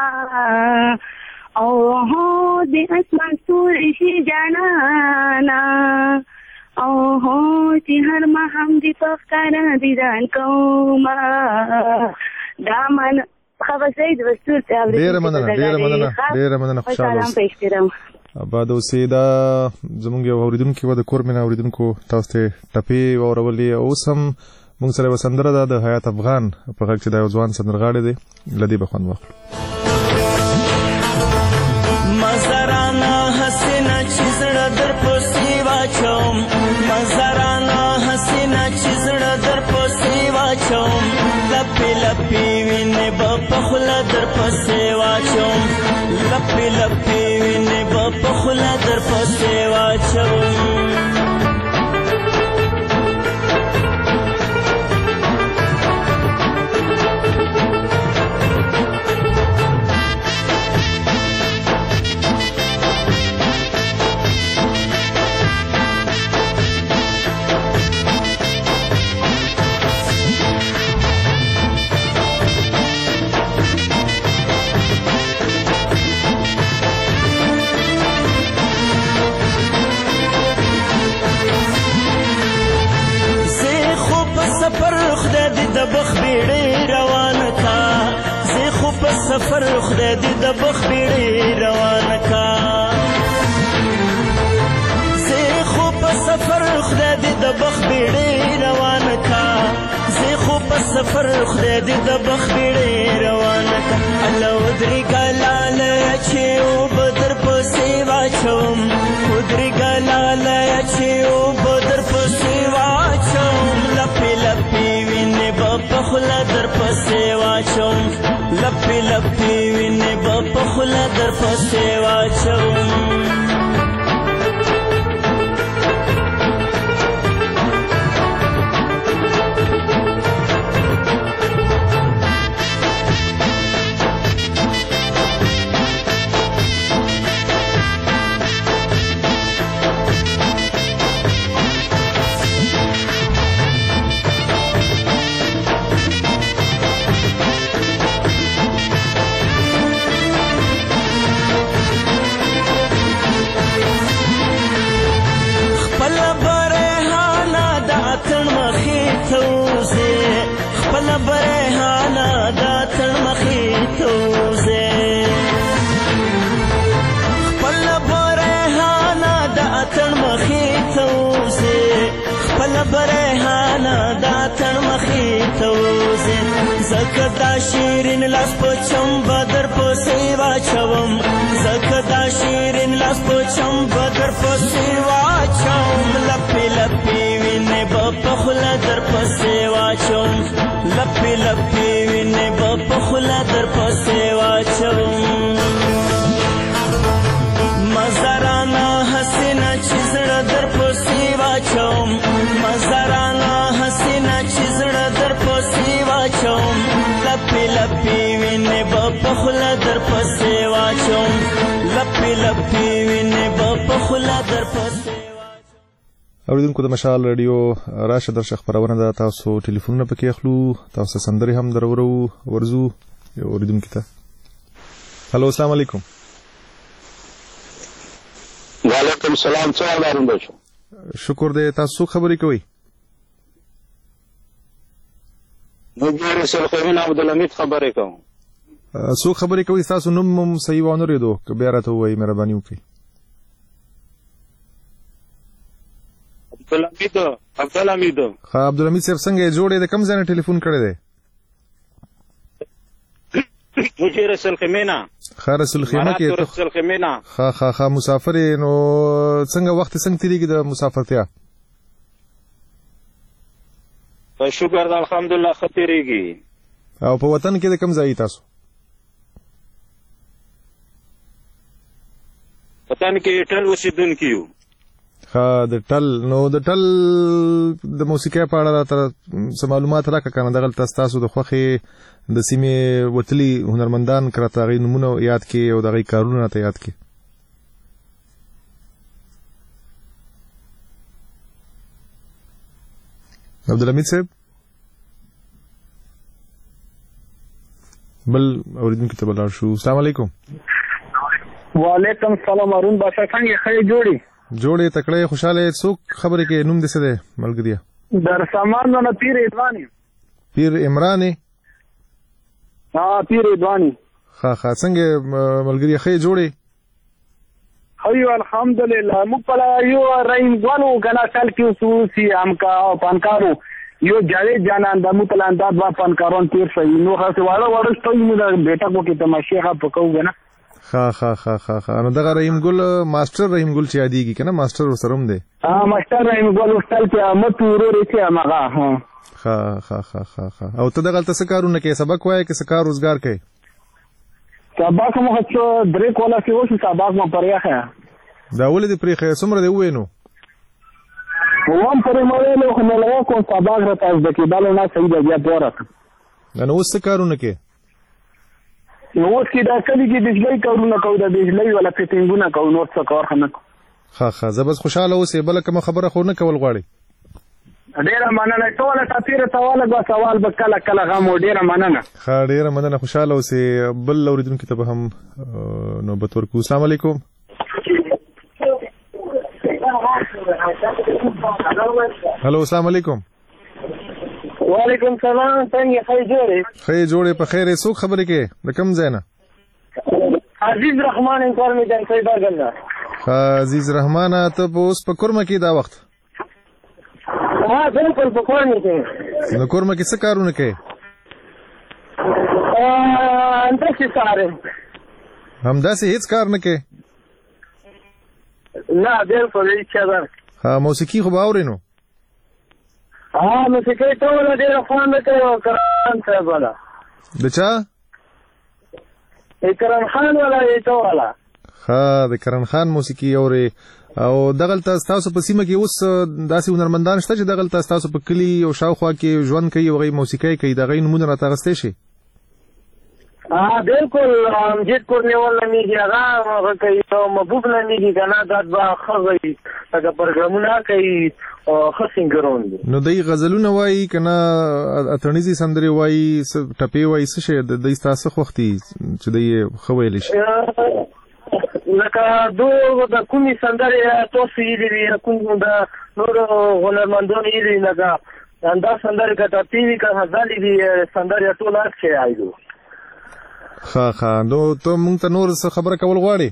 اوه د اسمان تورې شي جانانا اوه چې هر مهم دې په ښکاره دیدن کومه دا من خبر سید وستور ته ډیره مننه ډیره مننه ډیره مننه خوشاله اوسئ آباد اوسئ دا زمونږ یو اوریدونکو و د کور مینه اوریدونکو تاسو ته ټپې اورولې اوس هم موږ سره وسندره ده د حیات افغان په غږ چې دا یو ځوان سندرغاړی دی لدی بخوند واخلو مزرانا حسینا چې زړه در پسې واچوم مزرانا حسینا چې زړه در پسې واچوم لپې لپې وینې به په خوله در پسې واچوم لپې لپې وینې به په خوله در پسې واچوم سفر خدای دې د بخ بیړې روان کا زه خو په سفر خدای دې د بخ بیړې روان کا زه خو په سفر خدای دې د بخ بیړې روان کا الله ودري ګلال چې او بدر په سیوا چوم ودري ګلال چې او بدر په سیوا چوم لپې لپې وینې په خلا در په سیوا چوم لپی لپی وینې به په خوله در پسې واچوم زکه دا شیرین لاس په چم بدر په سیوا چوم زکه دا شیرین لاس په چم بدر په سیوا چوم لپی لپی وینې به په خوله در په سیوا چوم لپی لپی وینې به په خوله در په سیوا چوم مزرانا حسینا چې زړه در په سیوا چوم مزرانا حسینا چې زړه در په سیوا چوم لپی لپی وینې به په خوله در پسې واچوم لپی لپی وینې به په خوله در پسې اوریدونکو د مشال رادیو راشه درشه خبرونه ده تاسو ټلیفونونه پکې اخلو تاسو سندري هم درورو ورزو یو اوریدونکو ته هلو السلام علیکم وعلیکم السلام څه حال ده شکر دې تاسو خبرې کوي نو ګورې سلخوین عبدالحمید خبرې کوم څو خبرې کوي تاسو نوم هم صحیح وانه ریدو که بیا راته وایي مهرباني وکړئ عبدالحمید عبدالحمید ها عبدالحمید صاحب څنګه یې جوړې د کوم ځای نه ټلیفون کړی دی مجھے رسل خمینا خا رسول خیمه کې ته رسول خیمه نه خا خا خا مسافر نو څنګه وخت څنګه تیریږي د مسافرتیا په شکر د الحمدلله خطرېږي او په وطن کې د کم ځای تاسو وطن کې ټل اوسیدونکي یو ها د ټل نو د ټل د موسیقۍ په اړه تر څه معلومات راکړه کنه دغه تاسو د خوخي د سیمې وتلی هنرمندان کړه غي نمونه یاد کې او دغه کارونه ته یاد کې عبدالحمید صاحب بل اوریدونکو ته بلار شو. السلام علیکم. وعلیکم السلام. ارون باشا څنګه خیر جوړي جوړې تکړه خوشاله څوک خبره کې نوم دې څه ده ملګریا در سامان نه پیر ادوانی پیر عمرانی ها پیر ادوانی ها ها څنګه ملګریا خیر جوړې خیو الحمدلله مقبل یو رحیم ګلو غنا سال کې سوسی امکا او پانکارو یو جاوید جانان د مطلع انداز وا پانکارون تیر شي نو خاصه واړه واړه ستوي موږ بیٹا کو کې تماشې ها پکو غنا ها ها ها ها ها نو دغه رحیم ګل ماستر رحیم ګل چې یادېږي کنه ماستر وسروم دی ها ماستر رحیم ګل وستل چې امت ورور چې امغه ها ها ها ها ها ها او ته دغه تاسو کارونه کې سبق وای کې سکار روزګار کې سبق مو هڅو درې کولا سی وشو سبق مو پرېخه دا ولې دې پرېخه څومره دی وینو وام پرې مو له خو نه له کو سبق راته د کې بالو نه صحیح دی بیا پورک نو اوس کارونه کې نو اوس کې دا کلی کې بجلی کارونه کوو د بجلی ولا فټینګونه کوو نو څه کار خنه ها ها زبس خوشاله اوسې بل کوم خبره خو نه کول غواړي ډیره مننه ټول تاسو سوال غوا سوال به کله کله غو ډیره مننه ها ډیره مننه خوشاله اوسې بل اوریدونکو ته هم نوبت ورکو. السلام علیکم. هلو السلام علیکم. وعلیکم السلام. څنګه خیر جوړې خیر جوړې په خیر څوک خبرې کې د کم ځای نه عزیز رحمان انکار می دن خیر برګنده عزیز رحمان ته اوس په کورمه کې دا وخت ها بالکل په کورمه کې نو کورمه کې څه کارونه کوي ا انت څه کار هم داسې هیڅ کار نه کوي نه بالکل هیڅ کار ها موسیقي خو باورې نو ها موسیقي ته ولا ډېر خوان نه کوي کران صاحب ولا دچا کرن خان ولا ایته ولا ها د کرن خان موسیقي اوري او دغه تاسو په سیمه کې اوس داسې هنرمندان شته چې دغه تاسو په کلی او شاوخوا کې ژوند کوي او غي موسیقي کوي دغه نمونه راته غستې شي ها بالکل امجد کورنی ولا میږي هغه کوي او محبوب نه میږي کنه دا با خوږي دا پروګرامونه کوي او خسینګرون دي نو دای غزلونه وایي کنه اتنیزي سندري وایي ټپي وایي څه شي د دې تاسو وختي چې دای خویل شي لکه دوه د کومي سندري تاسو یې دی کوم د نور هنرمندان یې دی لکه دا سندري کته پیوی کا غزلي دی سندري ټول اچي آیدو ها ها نو ته مونږ ته نور څه خبره کول غواړي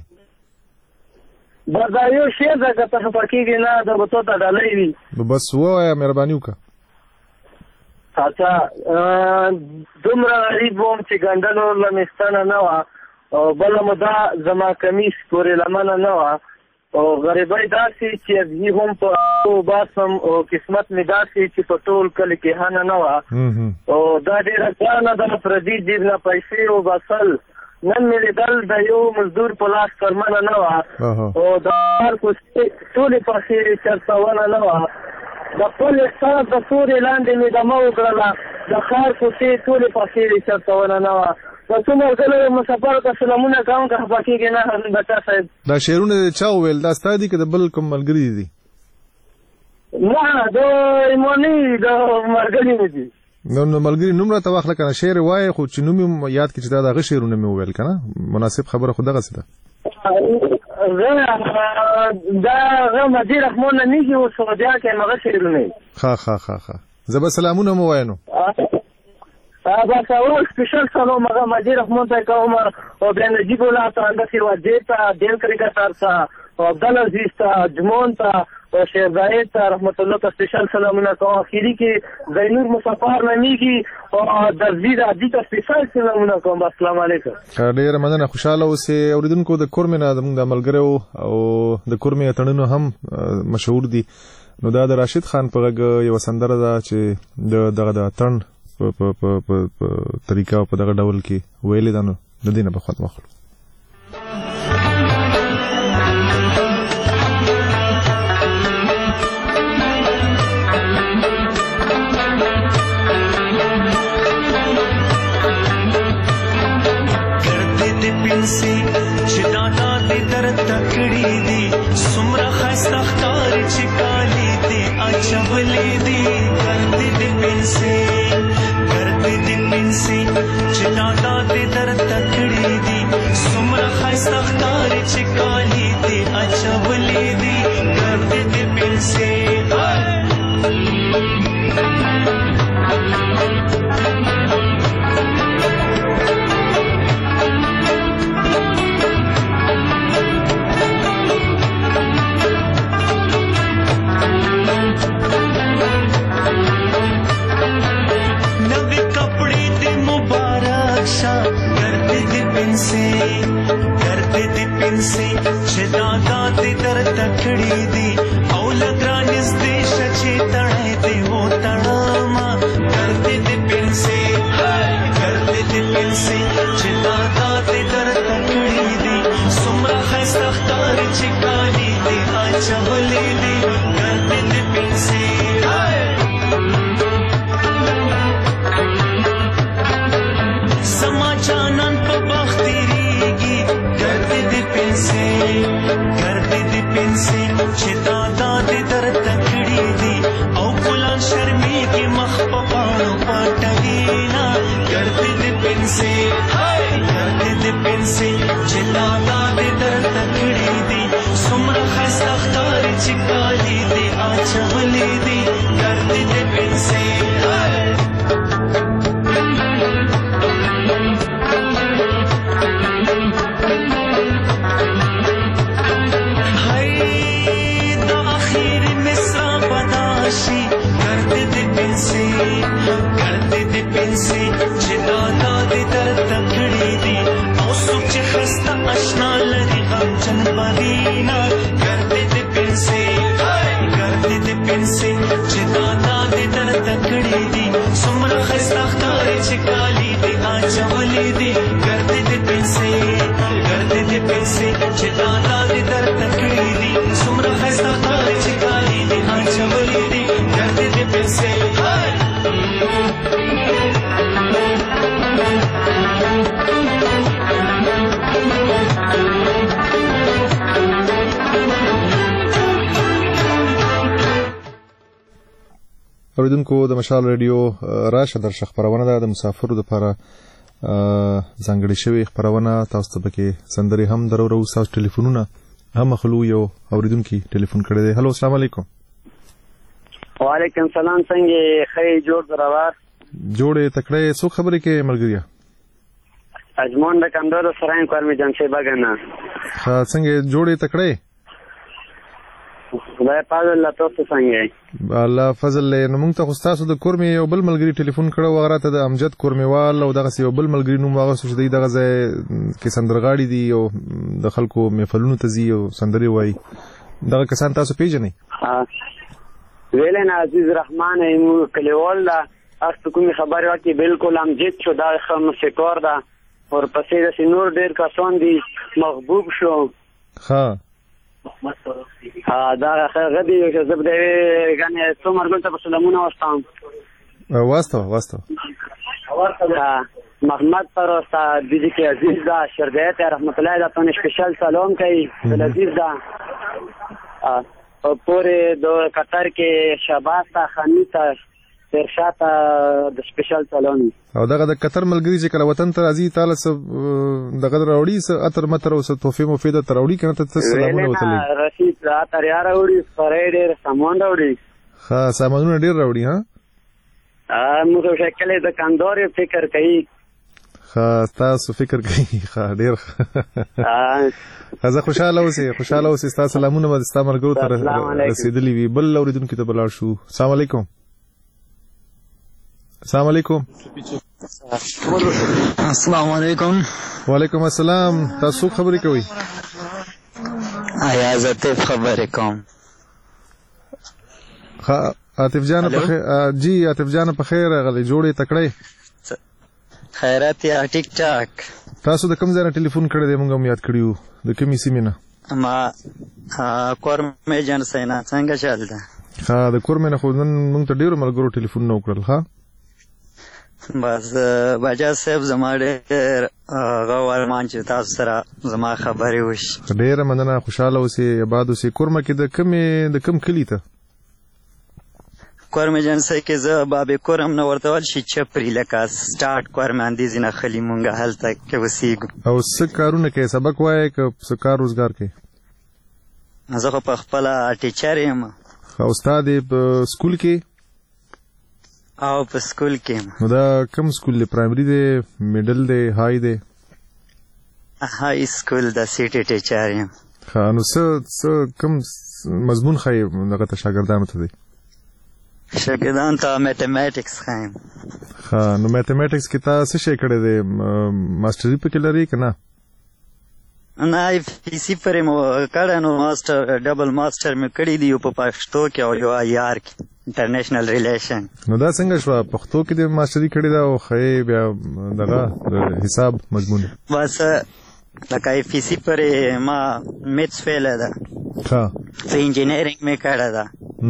دا یو شی دا که ته پکېږي نه دا به ته ډالۍ وي بس ووایه مهرباني وکړه اچھا دومره غریب وم چې ګنډلو له مې ستنه نه وه او بله موده زما کمیس پورې لمنه نه وه او غریبۍ داسې چې زه هم په باسم او قسمت مې داسې چې په ټول کلي کې هنه نه وه او دا ډېره ګرانه ده پردي جیب نه پیسې وباسل نن مې لیدل د یو مزدور په لاس څرمنه نه وه او د ښار کوڅې ټولې پیسې چرڅونه نه وه د خپل احساس د تورې لاندې مې دمه وکړله د ښار کوڅې ټولې پیسې چرڅونه نه وه د څو ملګرو مسافرو ته سلامونه کوم که خفه کېږي نه بچا صاحب دا شعرونه چا وویل دا ستا دي که د بل کوم ملګري دي نه د ایماني د ملګري مې دي نو نو ملګري نوم راته واخله کنه شعر وایي خو چې نوم یاد کړي چې دا دغه شعرونه مې وویل کنه مناسب خبره خو دغه څه ده دا هغه مدیر رحمان نمیږي او سعودیا کې هغه شعرونه ها ها ها ها زه به سلامونه مو وایم با سوال سپیشل سلام هغه مدیر رحمان ته کوم او بیا نجیب الله ته اندسی وجه ته دل کړی کا سر عبدالعزیز ته جمون ته او شیخ زاید ته رحمت الله ته سپیشل سلامونه کوم. اخري کې زینور مصطفی نامیږي او درځي د عادي ته سپیشل سلامونه کوم. السلام علیکم. ډېره مننه. خوشاله اوسئ. اوریدونکو د کورمې نه زموږ د ملګرو او د کورمې تړونونه هم مشهور دي. نو دا د راشد خان په غږ یو سندره ده چې د دغه د تړن په طریقه او په دغه ډول کې ویلې ده. نو د دې نه به خوند واخلو. से चिदादा दे दर तकड़ी दी सुमरा खस्ता ख्तार चिकाली दे अचवले दी करते दे पिन से करते दे पिन से चिदादा दे दर तकड़ी दी सुमरा खस्ता ख्तार चिकाली दे अचवले दी करते दे पिन से करते दे पिन से चिदादा दे दर तकड़ी दी औ लग्रानिस देश चे तड़े दे वो तड़ामा करते दे पिन से करते दे पिन से चिदादा दे दर तकड़ी दी सुमरा खस्ता ख्तार चिकाली दे आचवले दी करते दे पिन से समाचानन से करते दे पिन से चिदादा दे दर तकड़ी दी औ गुलाम शर्मी के मख पाणो पाटलीना करते दे पिन से करते दे पिन से चिदादा दे दर तकड़ी दी सुमरा खस्ता ख्तार चिकाली दे आचवले दी करते दे पिन से करते दे पिन से करते दे पिन से चिदादा दे दर तकड़ी दी औ सुच खस्ता अशना लरी गम चन बदीना करते दे पिन से करते दे पिन से चिदादा दे दर तकड़ी दी सुमरा खस्ता ख्तार चिकाली दे आचवले दी करते दे पिन से करते दे पिन से चिदादा दे दर तकड़ी दी सुमरा खस्ता ख्तार चिकाली दे आचवले दी करते दे पिन से اوریدونکو د مشال رادیو راشه درشه خبرونه ده د مسافرو لپاره ځانګړې شوی خبرونه. تاسو ته پکې سندري هم درو تاسو ټلیفونونه هم خلو یو اوریدونکو ټلیفون کړی دی. هلو السلام علیکم. وعلیکم سلام. څنګه خی جوړ دراوار جوړې تکړه څو خبرې کې ملګریا اجمون د کندهار سراین کار می جنسي بغنا ها څنګه جوړې تکړه خدای پاک الله تاسو څنګه الله فضل له نو موږ ته خو د کورمي یو بل ملګری ټلیفون کړو وغیرہ ته د امجد کورمیوال او دغه یو بل ملګری نوم واغ سوچ دی دغه ځای کې سندرغاړي دي او د خلکو محفلونو ته زی او سندري وای دغه کسان تاسو پیژنئ؟ ها ویلن عزیز رحمان ایمو کلیوال دا اخت کومي خبره وکي بالکل امجد شو دا موسیقار دا اور پسې د نور ډیر کسان دي محبوب شو. ها ها دا غدي چې زبده غنه څومره ګل ته سلامونه واستم واسطه واسطه ها محمد پروستا دیدی کې عزیز دا شردایت رحمت الله دا ته سپیشل سلام کوي د عزیز دا او پورې د قطر کې شهباز تا خانیتا ارشاد د سپیشل سلام او دغه د قطر ملګری چې کله وطن ته راځي تعالی سب دغه راوړي س اتر متر او س توفه مفیده تر راوړي کنه ته سلامونه وتلې رشید اتر یا راوړي فرای ډیر سامان راوړي ها سامانونه ډیر راوړي ها ا موږ شکل د کندور فکر کوي ها تاسو فکر کوي ها ډیر زه خوشاله اوسې خوشاله اوسې تاسو سلامونه به تاسو مرګو ته رسیدلی وي بل اوریدونکو ته بلار شو السلام علیکم السلام علیکم السلام علیکم وعلیکم السلام تاسو خبرې کوي آیا عاطف خبرې کوم ها عاطف جان په خیر جی عاطف جان په خیر غلې جوړې تکړه خیرات یا ټیک ټاک تاسو د کوم ځای نه ټلیفون کړی دی موږ هم یاد کړیو د کومې سیمې نه ما کورمې جان سینا څنګه چل ده ها د کورمې نه خو نن موږ ته ډېرو ملګرو ټلیفون نه وکړل ها بس باجا صاحب زما ډېر هغه ارمان چې تاسو سره زما خبرې وشي ډېره مننه خوشحاله اوسې اباد اوسې کورمه کې د کومې د کوم کلي ته کورمې جان سې کې زه بابې کورم نه ورته ول شي چپري لکه سټارټ کورمې اندیزې نه خلي مونږه هلته کې اوسېږو او څه کارونه کوې سبق وایې که څه کار روزګار کوې زه خو په خپله ټیچر یم او استاد یې په سکول کې او په سکول کې نو دا کوم سکول دی پرایمري دی میډل دی های دی های سکول د سیټي ټیچر یم ښه نو څه څه کوم مضمون ښایي دغه ته شاګردانو ته دی شاګردانو ته میتھمیټکس ښایم ښه نو میتھمیټکس کې تا څه شی کړی دی ماسټري پکې لري که نه نه پی سی پرې مو کړی نو ماسټر ډبل ماسټر مې کړی دی یو په پښتو کې او یو آی آر کې انټرنیشنل ریلیشن نو دا څنګه شوه پښتو کې د ماسټري کړې ده او ښایي بیا دغه حساب مضمون بس لکه پی سی پرې ما میتس فیله ده ښه انجینیرینګ مې کړی ده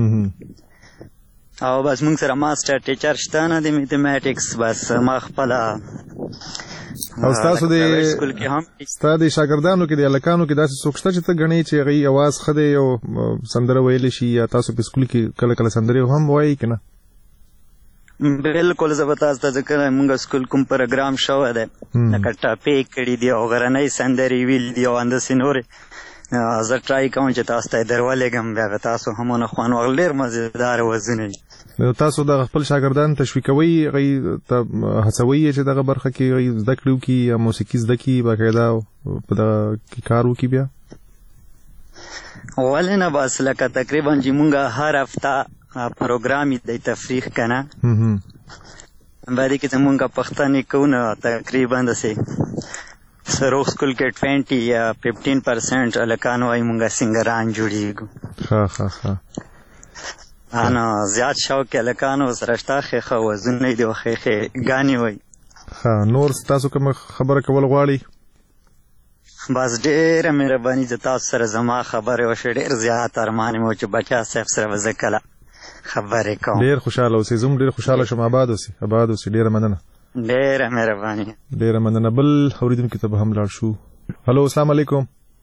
او بس مونږ سره ماسټر ټیچر شته نه د میتھمیټکس بس ما خپله او ستاسو د ستا د شاګردانو کې د هلکانو کې داسې څوک شته چې ته ګڼې چې هغوی اواز ښه دی او سندره ویلی شي یا تاسو په سکول کې کله کله سندرې هم وایي که نه بلکل زه به تاسو ته ځکه مونږ سکول کوم پروګرام شوی دی لکه ټاپې کړي دي او غرنۍ سندرې ویلي دي او همداسې نورې زه ټرای کوم چې تاسو ته یې در ولېږم بیا به تاسو هم ونه خوند واخلئ ډېر مزېداره وزونه دي نو تاسو دغه خپل شاګردان تشویقوئ هغوی ته هڅوئ چې دغه برخه کې هغوی زده کړې وکړي یا موسیقي زده کړي باقاعده په دغه کې کار وکړي بیا ولې نه بس لکه تقریبا چې مونږ هر هفته پروګرام دی تفریح که نه باندې کې چې مونږ پښتنې کوو نو تقریبا داسې سروغ سکول کې ټوینټي یا ففټین پرسنټ هلکان وایي مونږ سنګران جوړېږو ښه ښه ښه نو زیات شوق هلکانو سره شته ښې ښه وزونه دي او ښې ښې ګانې وایي ښه نور تاسو کومه خبره کول غواړئ بس ډېره مهرباني چې تاسو سره زما خبرې وشوې ډېر زیات ارمان مې و چې بچا صاحب سره به زه کله خبرې کوم ډېر خوشحاله اوسئ زه هم ډېر خوشحاله شوم آباد اوسئ آباد اوسئ ډېره مننه ډېره مهرباني ډېره مننه بل اورېدونکي ته به هم لاړ شو هلو السلام علیکم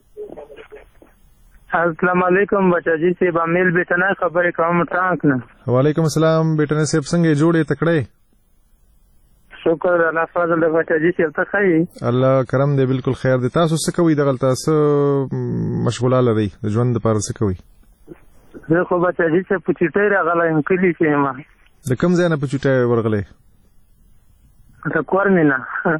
السلام علیکم بچاجي صاحب امیل بیٹنه خبرې کوم ټانک نه وعلیکم السلام بیٹنه صاحب څنګه جوړې تکړه شکر الله فضل د بچاجي صاحب ته خی الله کرم دې بالکل خیر دې تاسو څه کوئ دغه تاسو مشغوله لري د ژوند لپاره څه کوئ زه خو بچاجي صاحب په چټۍ راغلی یم کلي کې یم د کوم ځای نه په چټۍ ورغلی د کورمې نه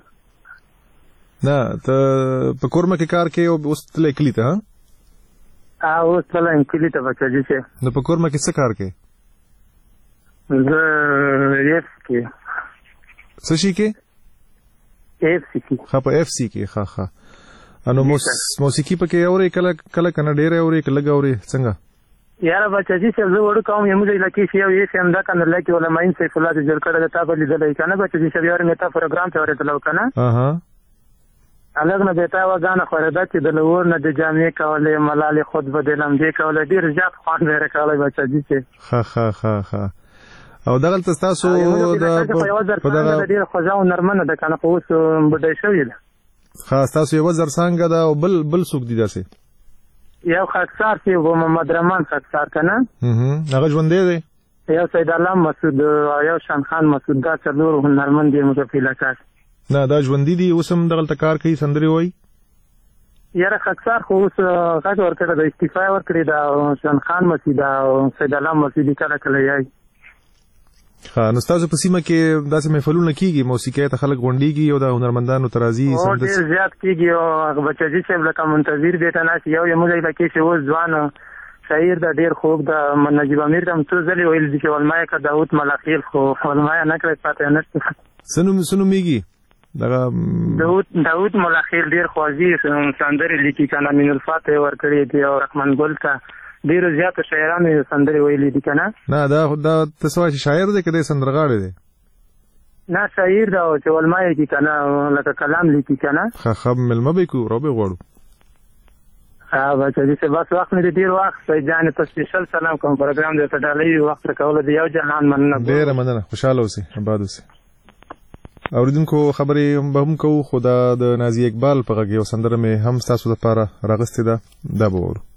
نه ته په کورمه کې کار کوې او اوس تللی کلي ته ها اوس تللی کلي ته بچاجي صاحب نو په کورمه کې څه کار کوې زه ایف کې څه شي کې ایف سی کې ښه په ایف سی کې ښه ښه نو موسیقي پکې اورې کله کله که نه ډېره اورې که لږ اورې څنګه یاره بچاجي صاحب زه وړو کوم یمو ځای لکې چې یو ایف یم دا کنه لکې ولا معین سیف الله دې جوړ کړی ده تا به لیدلی که نه بچاجي صاحب یاره مې تا پروګرام ته اورېدلی که نه الګ نه بېتا وګانه خورېده چې د لور نه د جامې کولې ملالې خود به د لمدې کولې ډېر زیات خوند به یې راکولی بچاجي صاحب ښه ښه ښه ښه او دغلته ستاسو په یوه زرڅانګه ده ډېره خوږه او نرمنه ده که نه خو اوس بډۍ شوې ده ښه ستاسو یوه زرڅانګه ده او بل بل څوک دي داسې یو خاکسار چې و محمد رحمان خاکسار که نه هغه ژوندی دی یو سید علام مسعود او یو شان خان مسعود دا څلور هنرمند دي موږ په علاقه نه دا ژوندي دي اوس هم دغلته کار کوي سندرې وایي یاره خاکسار خو اوس غږ ورکړی ده استعفا یې ورکړې ده او شان خان مسعود او سید علام مسعودي کله کله یایي ها نو تاسو په سیمه کې داسې محفلونه کیږي موسیقي ته خلک غونډيږي او د هنرمندانو ترازی سم د زیات کیږي او بچی چې لکه منتظر دي ته ناس یو یو موږ لکه چې و ځوان شاعر د ډیر خوب د نجیب امیر د متو ځلې ویل دي چې ولمای کا داوود ملخیل خو ولمای نه کړی پاتې نه سنو سنو میږي دا داوود داوود ملخیل ډیر خوازي سندري لیکي کنه مين الفاتح ور کړی دی او رحمان ګل کا ډیر زیات شاعرانو سندري ویلي دي کنه نه دا دا تاسو چې شاعر دی کده سندرغاړي دی نه شاعر دا چې ولمای کی کنه لکه کلام لیکي کنه خخم ملمبکو روبي غوړو ها بچا دې څه بس وخت مې ډیر وخت په ځان ته سپیشل سلام کوم پروګرام دې ته ډالې وخت کول دی یو جهان مننه ډیر مننه خوشاله اوسئ آباد اوسئ اوریدونکو خبرې هم به هم کوو خو دا د نازي اقبال په غږ یو سندره مې هم ستاسو لپاره راغستې ده دا به وورو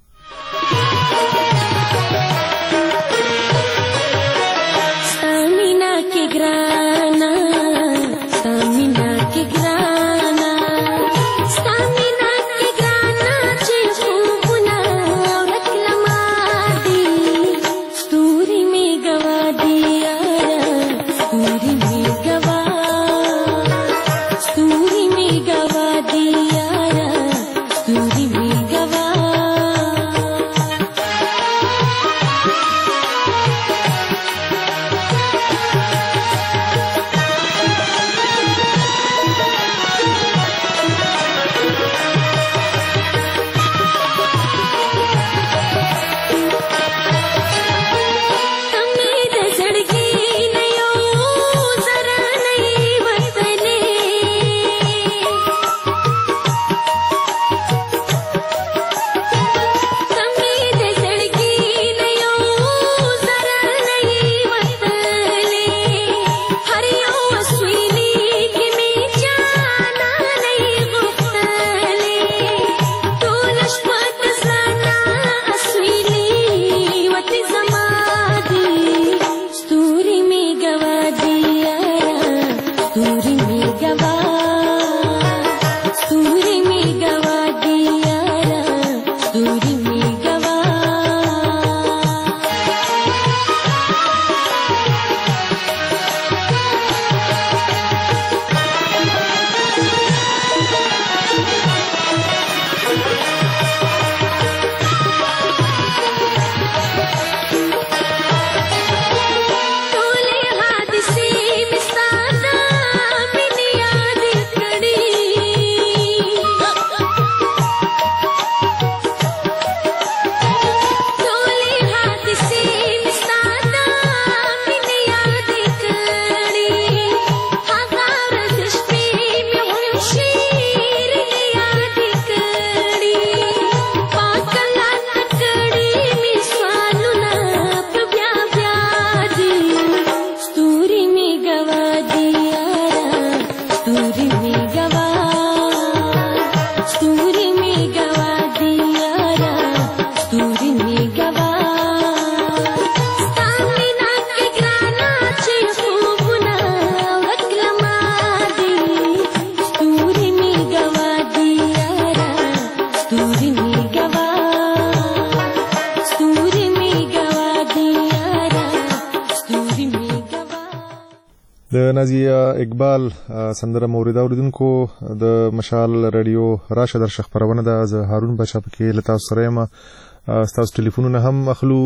د نازي اقبال سندره مورید اوریدونکو د مشال رادیو راشه در خبرونه د هارون بچا پکې لتا سره ما تاسو ټلیفونونه هم اخلو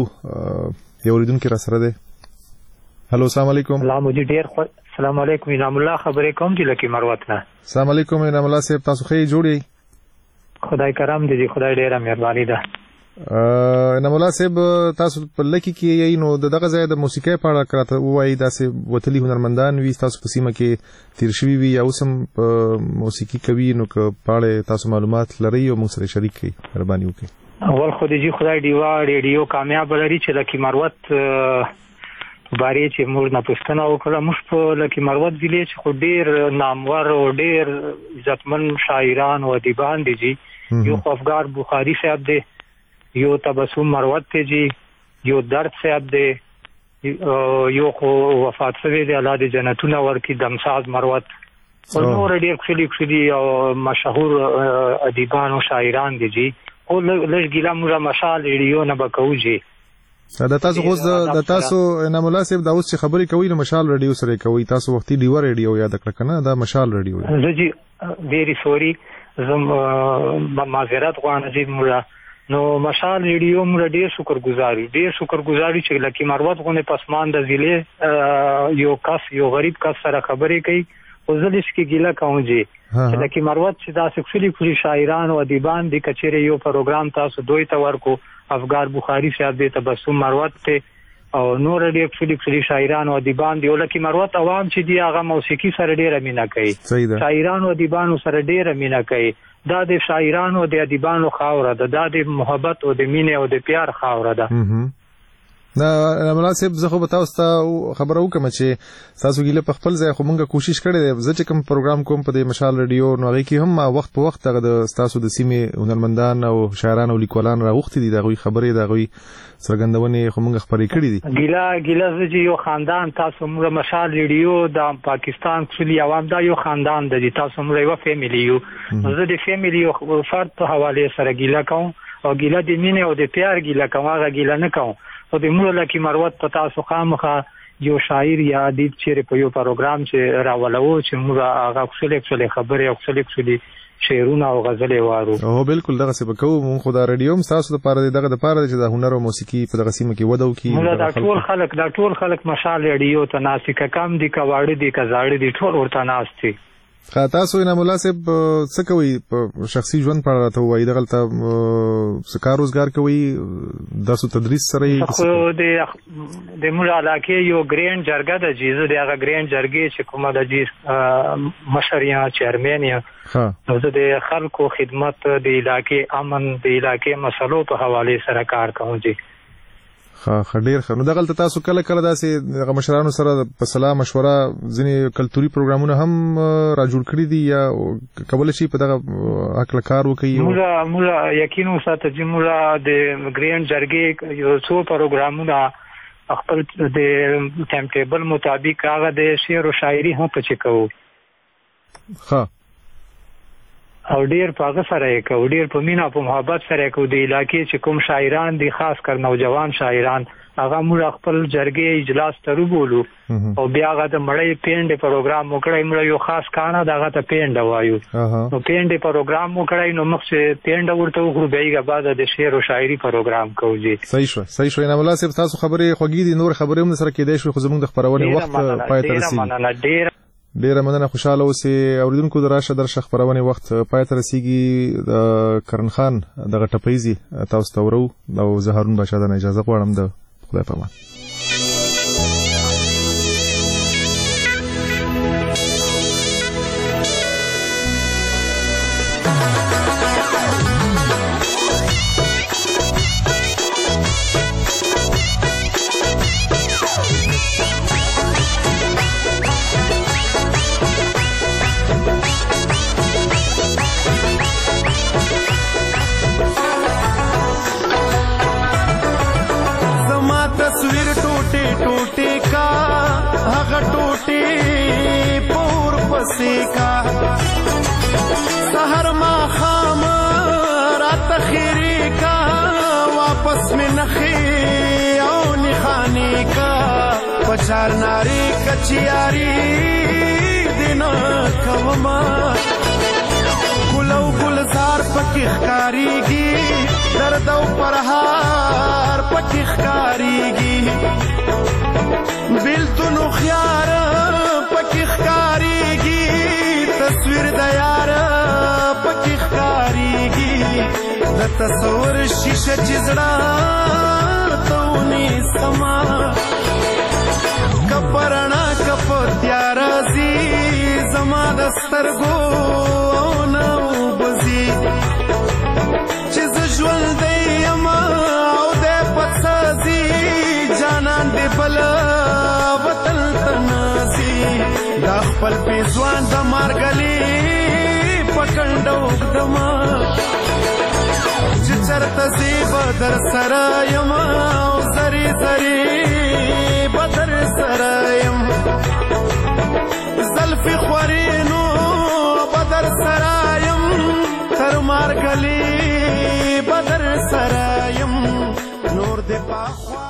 یو اوریدونکو را سره ده هلو السلام علیکم سلام جی ډیر السلام علیکم انعام الله خبرې کوم چې لکه مروت نه السلام علیکم انعام الله صاحب تاسو خې جوړی خدای کرام دې خدای ډیره مهرباني ده انعام الله صاحب تاسو په لکی کې یې نو دغه ځای د موسیقي په اړه کراته وایي داسې وتلی هنرمندان وي تاسو په سیمه کې تیر شوي وي او سم موسیقي کوي نو که پاړې تاسو معلومات لري او موږ سره شریک کړئ مهرباني وکړئ اول خو دې خدای دیوا ریډیو کامیاب لري چې لکه مروت باري چې موږ نه پښتنه وکړه موږ په لکه مروت ضلع چې خو ډیر نامور او ډیر عزتمن شاعران او ادیبان دي یو افغان بخاری صاحب دی یو تبسم مروت ته جی یو درد صاحب دی یو خو وفات شوی دی الله دې جنتونه ورکړي دمساز مروت او نور ډیر کلی کلی او مشهور ادیبان او شاعران دي جی او لږ ګیلا موږ مشال ریډیو نه بکو جی دا تاسو اوس د تاسو انعام الله صاحب دا اوس چې خبرې کوي نو مشال رادیو سره کوي تاسو وختي ډیو رادیو یاد کړ کنه دا مشال رادیو زه جی ډیری سوري زم معذرت غواړم چې موږ نو مشال رادیو موږ ډیر شکرګزاري ډیر شکرګزاري چې لکه مروت غونه پسمان د ضلع یو کس یو غریب کس سره خبرې کوي او زه دې کې ګیله کوم چې لکه مروت چې دا سکسلی کلی شاعران او ادیبان د کچېره یو پروګرام تاسو دوی ته ورکو افغان بخاری صاحب دې تبسم مروت ته او نور دې کلی کلی شاعران او ادیبان دی ولکه مروت عوام چې دی هغه موسیقي سره ډیره مینا کوي شاعران او ادیبان سره ډیره مینا کوي دا د شاعران او د ادیبانو خاوره ده دا د محبت او د مینې او د پیار خاوره ده دا مناسب زه خو به تاسو ته خبرو کوم چې تاسو ګیله په خپل ځای خو مونږه کوشش کړې ده زه چې کوم پروګرام کوم په د مشال رادیو نو هغه کې هم وخت په وخت د تاسو د سیمې هنرمندان او شاعران او لیکوالان راغوښتي دي دغه خبرې دغه څرګندونې خو مونږ خبرې کړې دي ګیله ګیله چې یو خاندان تاسو موږ مشال رادیو د پاکستان ټول عوام دا یو خاندان دی تاسو موږ یو فیملی یو زه د فیملی یو فرد په حواله سره ګیله کوم او ګیله د مینې او د پیار ګیله کوم هغه ګیله نه کوم او د موږ لکه مروت په تاسو خامخه یو شاعر یا ادیب چې په یو پروګرام چې راولو چې موږ هغه څلې څلې خبرې او څلې څلې شعرونه او غزلې وارو او بالکل دغه څه وکړو مونږ خو دا رادیو هم تاسو لپاره دغه د پاره چې د هنر او موسیقي په دغه سیمه کې ودو کی موږ دا ټول خلک دا ټول خلک مشال رادیو ته ناسیکه کم دي کواړي دي کزاړي دي ټول ورته ناستي تاسو انعام الله صاحب څه کوي په شخصي ژوند په اړه ته وایي دغه ته څه کار روزګار کوي درس او تدریس سره خو د د موږ علاقې یو ګرینډ جرګه د جیزه د هغه ګرینډ جرګې چې کومه د جیز مشریا چیرمن یا نو د خلکو خدمت د علاقې امن د علاقې مسلو په حواله سره کار کوم جی ها خډیر خنو دغه تاسو کله کله داسې د مشرانو سره په سلام مشوره ځینې کلتوري پروګرامونه هم را جوړ کړی دي یا کول شي په دغه عقل کار وکړي موږ موږ یقینو سره چې موږ د ګرینډ جرګې یو څو پروګرامونه خپل د ټایم ټیبل مطابق هغه د شعر او شاعري هم پچې کوو ها او ډیر په هغه سره یې کو ډیر په مینا په محبت سره کو د علاقې چې کوم شاعران دي خاص کر نوجوان شاعران هغه موږ خپل جرګې اجلاس ته وبولو او بیا هغه د مړی پیند پروګرام وکړای موږ یو خاص کانه دغه ته پیند وایو نو پیند پروګرام وکړای نو مخ چې پیند ورته وګورو بیګه بعد د شعر او شاعري پروګرام کوجی صحیح شو صحیح شو انعام الله صاحب تاسو خبرې خوږی دي نور خبرې هم سره کېدای شو خو زموږ د خبرونه وخت پای ته رسیدي ډیره مننه خوشاله اوسئ اوریدونکو د راشه درشه خبرونه وخت پای ته رسیدي د کرن خان دغه ټپیزي تاسو ته ورو او زه هارون باشا د اجازه غواړم د خدای په امان सहर मा खाम रात खीरी का वापस में नखी او निखानी का पचार नारी कचियारी दिन कवमा गुलौ गुलजार पकी खकारीगी दर्द او परहार पकी खकारीगी बिलतुनु खयार पकी खकारीगी تصویر د یار پکې ښکاریږي د تصور شیشه چې زړه ته ونیسما کپرنا کپ تیاره ځي زما د سترګو او نه وبځي چې زه ژوندی یم او دی پڅه ځي جانان دې بل وطن ته ناځي دا خپل پیزوان د مارګلي پکنډو دما چې چرته زی بدر سره یم او زری زری بدر سره یم زلفي خور